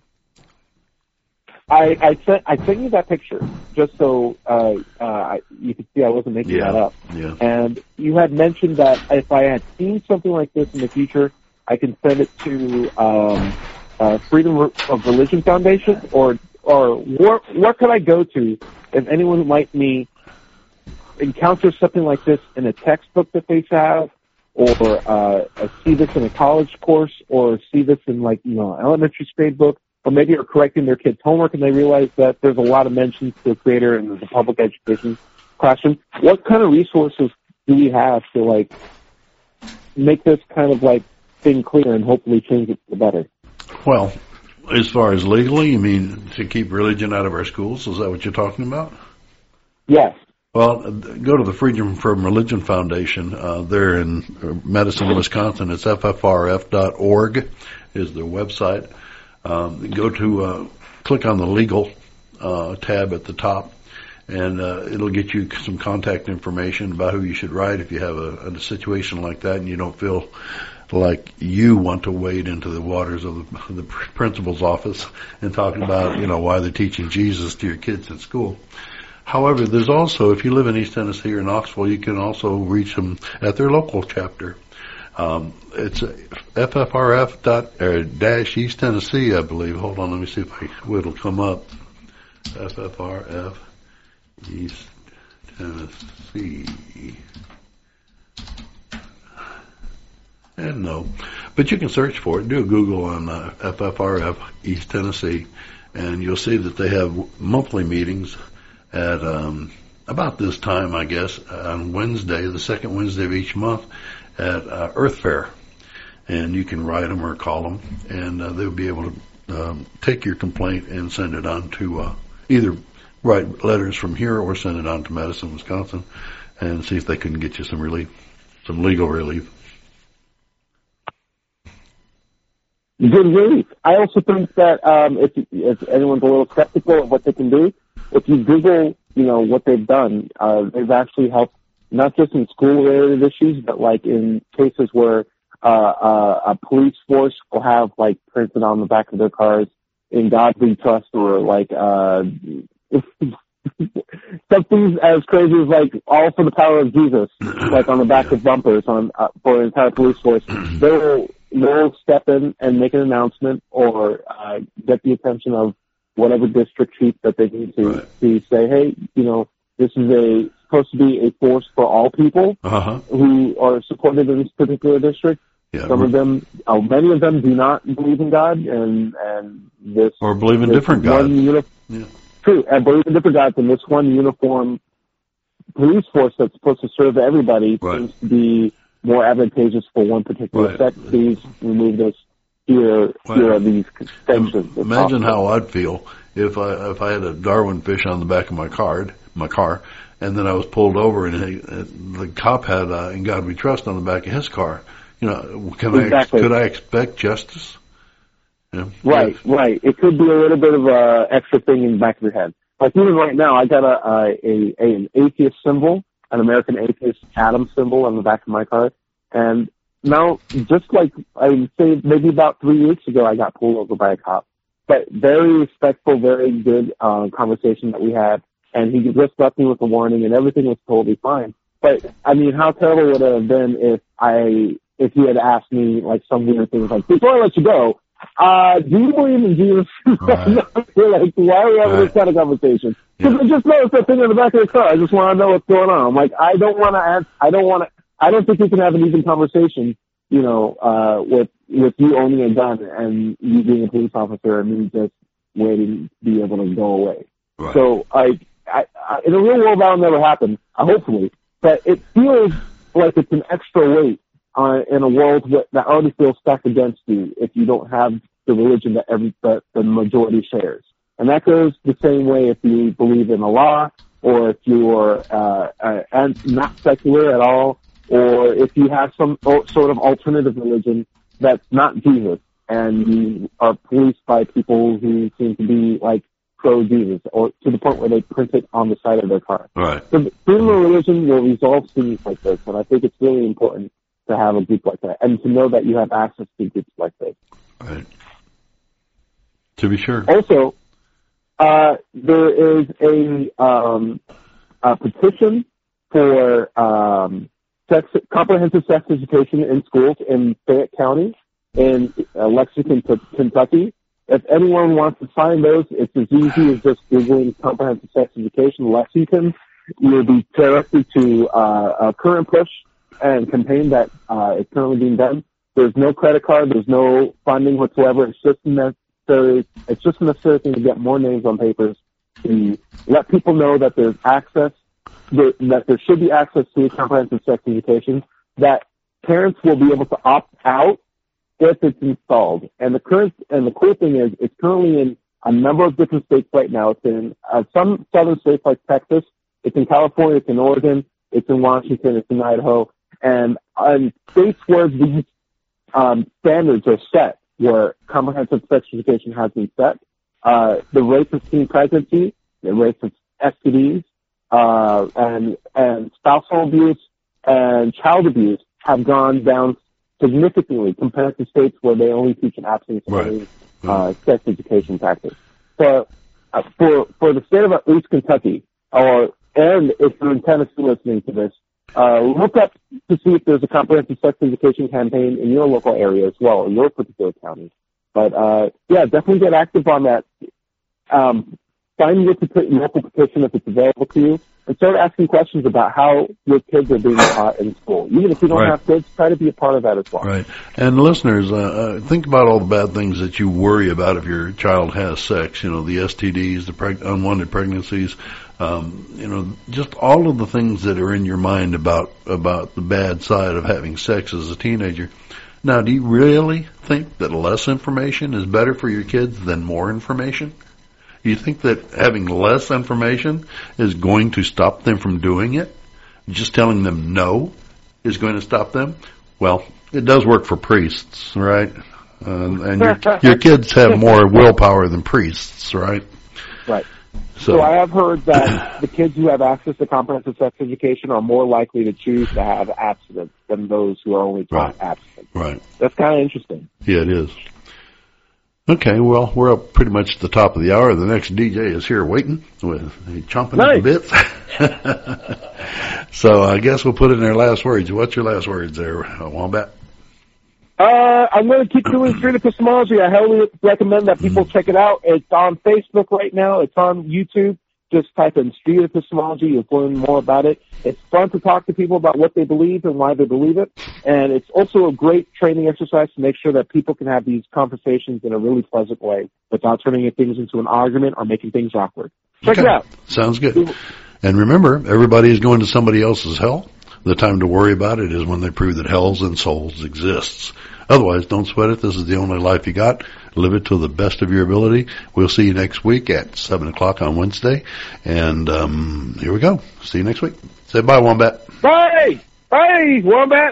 I, I sent I sent you that picture just so uh, uh, you could see I wasn't making Yeah. that up. Yeah. And you had mentioned that if I had seen something like this in the future, I can send it to um, uh, Freedom of Religion Foundation, or or where where could I go to if anyone like me encounters something like this in a textbook that they have, or uh, see this in a college course, or see this in like you know elementary grade book, or maybe are correcting their kids' homework and they realize that there's a lot of mentions to the creator in the public education classroom. What kind of resources do we have to like make this kind of like thing clear and hopefully change it for the better. Well, as far as legally, you mean to keep religion out of our schools? Is that what you're talking about? Yes. Well, go to the Freedom from Religion Foundation. Uh, they're in Madison, Wisconsin. It's F F R F dot org is their website. Um, go to, uh, click on the legal uh, tab at the top, and uh, it'll get you some contact information about who you should write if you have a, a situation like that and you don't feel like you want to wade into the waters of the, the principal's office and talking about, you know, why they're teaching Jesus to your kids at school. However, there's also, if you live in East Tennessee or Knoxville, you can also reach them at their local chapter. Um, it's F F R F dot or dash East Tennessee, I believe. Hold on, let me see if I, it'll come up. F F R F East Tennessee. And no, but you can search for it. Do a Google on uh, F F R F East Tennessee, and you'll see that they have monthly meetings at um, about this time, I guess, on Wednesday, the second Wednesday of each month, at uh, Earth Fair. And you can write them or call them, and uh, they'll be able to um, take your complaint and send it on to uh, either write letters from here or send it on to Madison, Wisconsin, and see if they can get you some relief, some legal relief. Good relief. I also think that um, if, if anyone's a little skeptical of what they can do, if you Google, you know, what they've done, uh, they've actually helped not just in school-related issues, but like in cases where uh, uh, a police force will have like printed on the back of their cars, "In God We Trust," or like uh, something as crazy as like "All for the Power of Jesus," like on the back of bumpers on uh, for an entire police force. They will they'll step in and make an announcement or uh, get the attention of whatever district chief that they need to right. to say, hey, you know, this is a supposed to be a force for all people uh-huh. who are supported in this particular district. Yeah, Some of them, uh, many of them do not believe in God, and and this or believe in this different gods. gods. Uni- yeah. True, and believe in different gods, and this one uniform police force that's supposed to serve everybody right. seems to be more advantageous for one particular right. sect. Please remove this fear, Well, fear of these tensions. Imagine how I'd feel if I if I had a Darwin fish on the back of my car, my car, and then I was pulled over and he, uh, the cop had uh, "In God We Trust" on the back of his car. You know, can exactly. I could I expect justice? Yeah. Right, right. It could be a little bit of a extra thing in the back of your head. Like even right now, I got a, a, a, a an atheist symbol, an American atheist atom symbol on the back of my car, and now just like I would say maybe about three weeks ago, I got pulled over by a cop. But very respectful, very good uh, conversation that we had, and he just left me with a warning, and everything was totally fine. But I mean, how terrible would it have been if I if he had asked me like some weird things like, before I let you go, uh, do you believe in Jesus? Right. Like, why are we having right. this kind of conversation? Because Yeah. I just noticed that thing in the back of the car. I just want to know what's going on. I'm like, I don't want to ask, I don't want to, I don't think we can have an even conversation, you know, uh, with, with you owning a gun and you being a police officer and me just waiting to be able to go away. Right. So, I, I, I, in the real world, that'll never happen, uh, hopefully. But it feels like it's an extra weight uh, in a world that, that already feels stacked against you if you don't have the religion that every that the majority shares. And that goes the same way if you believe in Allah, or if you are uh, uh, and not secular at all, or if you have some sort of alternative religion that's not Jesus, and you are policed by people who seem to be like pro-Jesus, or to the point where they print it on the side of their car. Right. So freedom of religion will resolve things like this, and I think it's really important to have a group like that, and to know that you have access to groups like this. Right. To be sure. Also, uh, there is a, um, a petition for um, sex, comprehensive sex education in schools in Fayette County in uh, Lexington, Kentucky. If anyone wants to find those, it's as easy as just Googling comprehensive sex education Lexington. You'll be directed to uh, a current push and campaign that uh, is currently being done. There's no credit card. There's no funding whatsoever. It's just necessary. It's just a necessary thing to get more names on papers to let people know that there's access, that there should be access to comprehensive sex education, that parents will be able to opt out if it's installed. And the current and the cool thing is, it's currently in a number of different states right now. It's in uh, some southern states like Texas. It's in California. It's in Oregon. It's in Washington. It's in Idaho. And in states where these um, standards are set, where comprehensive sex education has been set, uh, the rates of teen pregnancy, the rates of S T Ds, uh, and and spousal abuse and child abuse have gone down significantly compared to states where they only teach an abstinence only uh, sex education practice. So, uh, for for the state of at least Kentucky, or and if you're in Tennessee listening to this, uh, look up to see if there's a comprehensive sex education campaign in your local area as well, in your particular county. But uh, yeah, definitely get active on that. Um, find your local petition if it's available to you, and start asking questions about how your kids are being taught in school. Even if you don't Right. have kids, try to be a part of that as well. Right. And listeners, uh, uh, think about all the bad things that you worry about if your child has sex. You know, the S T Ds, the preg- unwanted pregnancies. Um, you know, just all of the things that are in your mind about about the bad side of having sex as a teenager. Now, do you really think that less information is better for your kids than more information? Do you think that having less information is going to stop them from doing it? Just telling them no is going to stop them? Well, it does work for priests, right? Uh, and your, your kids have more willpower than priests, right? Right. So, So I have heard that the kids who have access to comprehensive sex education are more likely to choose to have abstinence than those who are only taught Right. abstinence. right. That's kind of interesting. Yeah, it is. Okay, well, we're up pretty much at the top of the hour. The next D J is here waiting with chomping Nice. at the bits. So I guess we'll put in their last words. What's your last words there, uh, Wombat? Uh, I'm going to keep doing Street Epistemology. I highly recommend that people check it out. It's on Facebook right now. It's on YouTube. Just type in Street Epistemology. You'll learn more about it. It's fun to talk to people about what they believe and why they believe it. And it's also a great training exercise to make sure that people can have these conversations in a really pleasant way without turning things into an argument or making things awkward. Check Okay. it out. Sounds good. And remember, everybody is going to somebody else's hell. The time to worry about it is when they prove that hells and souls exists. Otherwise, don't sweat it. This is the only life you got. Live it to the best of your ability. We'll see you next week at seven o'clock on Wednesday. And um here we go. See you next week. Say bye, Wombat. Bye! Bye, Wombat!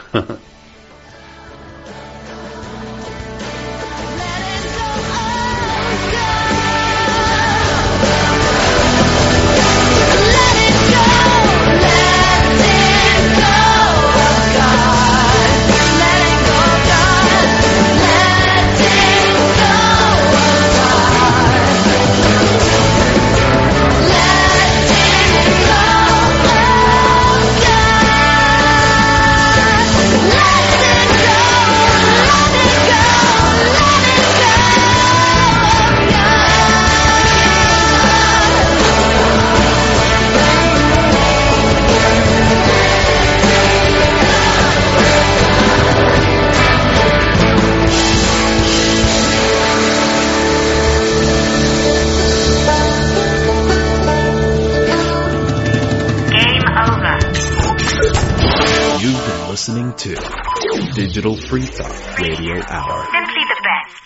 Listening to Digital Free Thought Radio Hour. Simply the best.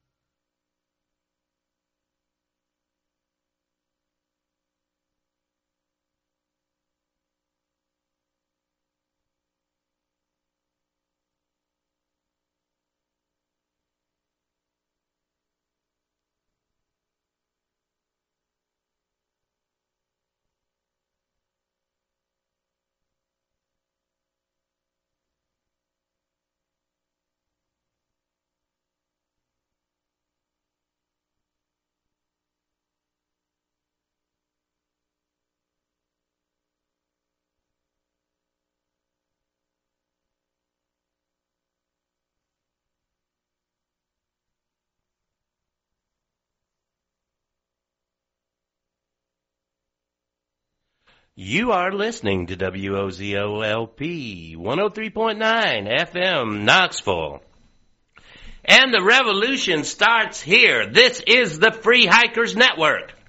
You are listening to W O Z O L P one oh three point nine F M Knoxville. And the revolution starts here. This is the Free Hikers Network.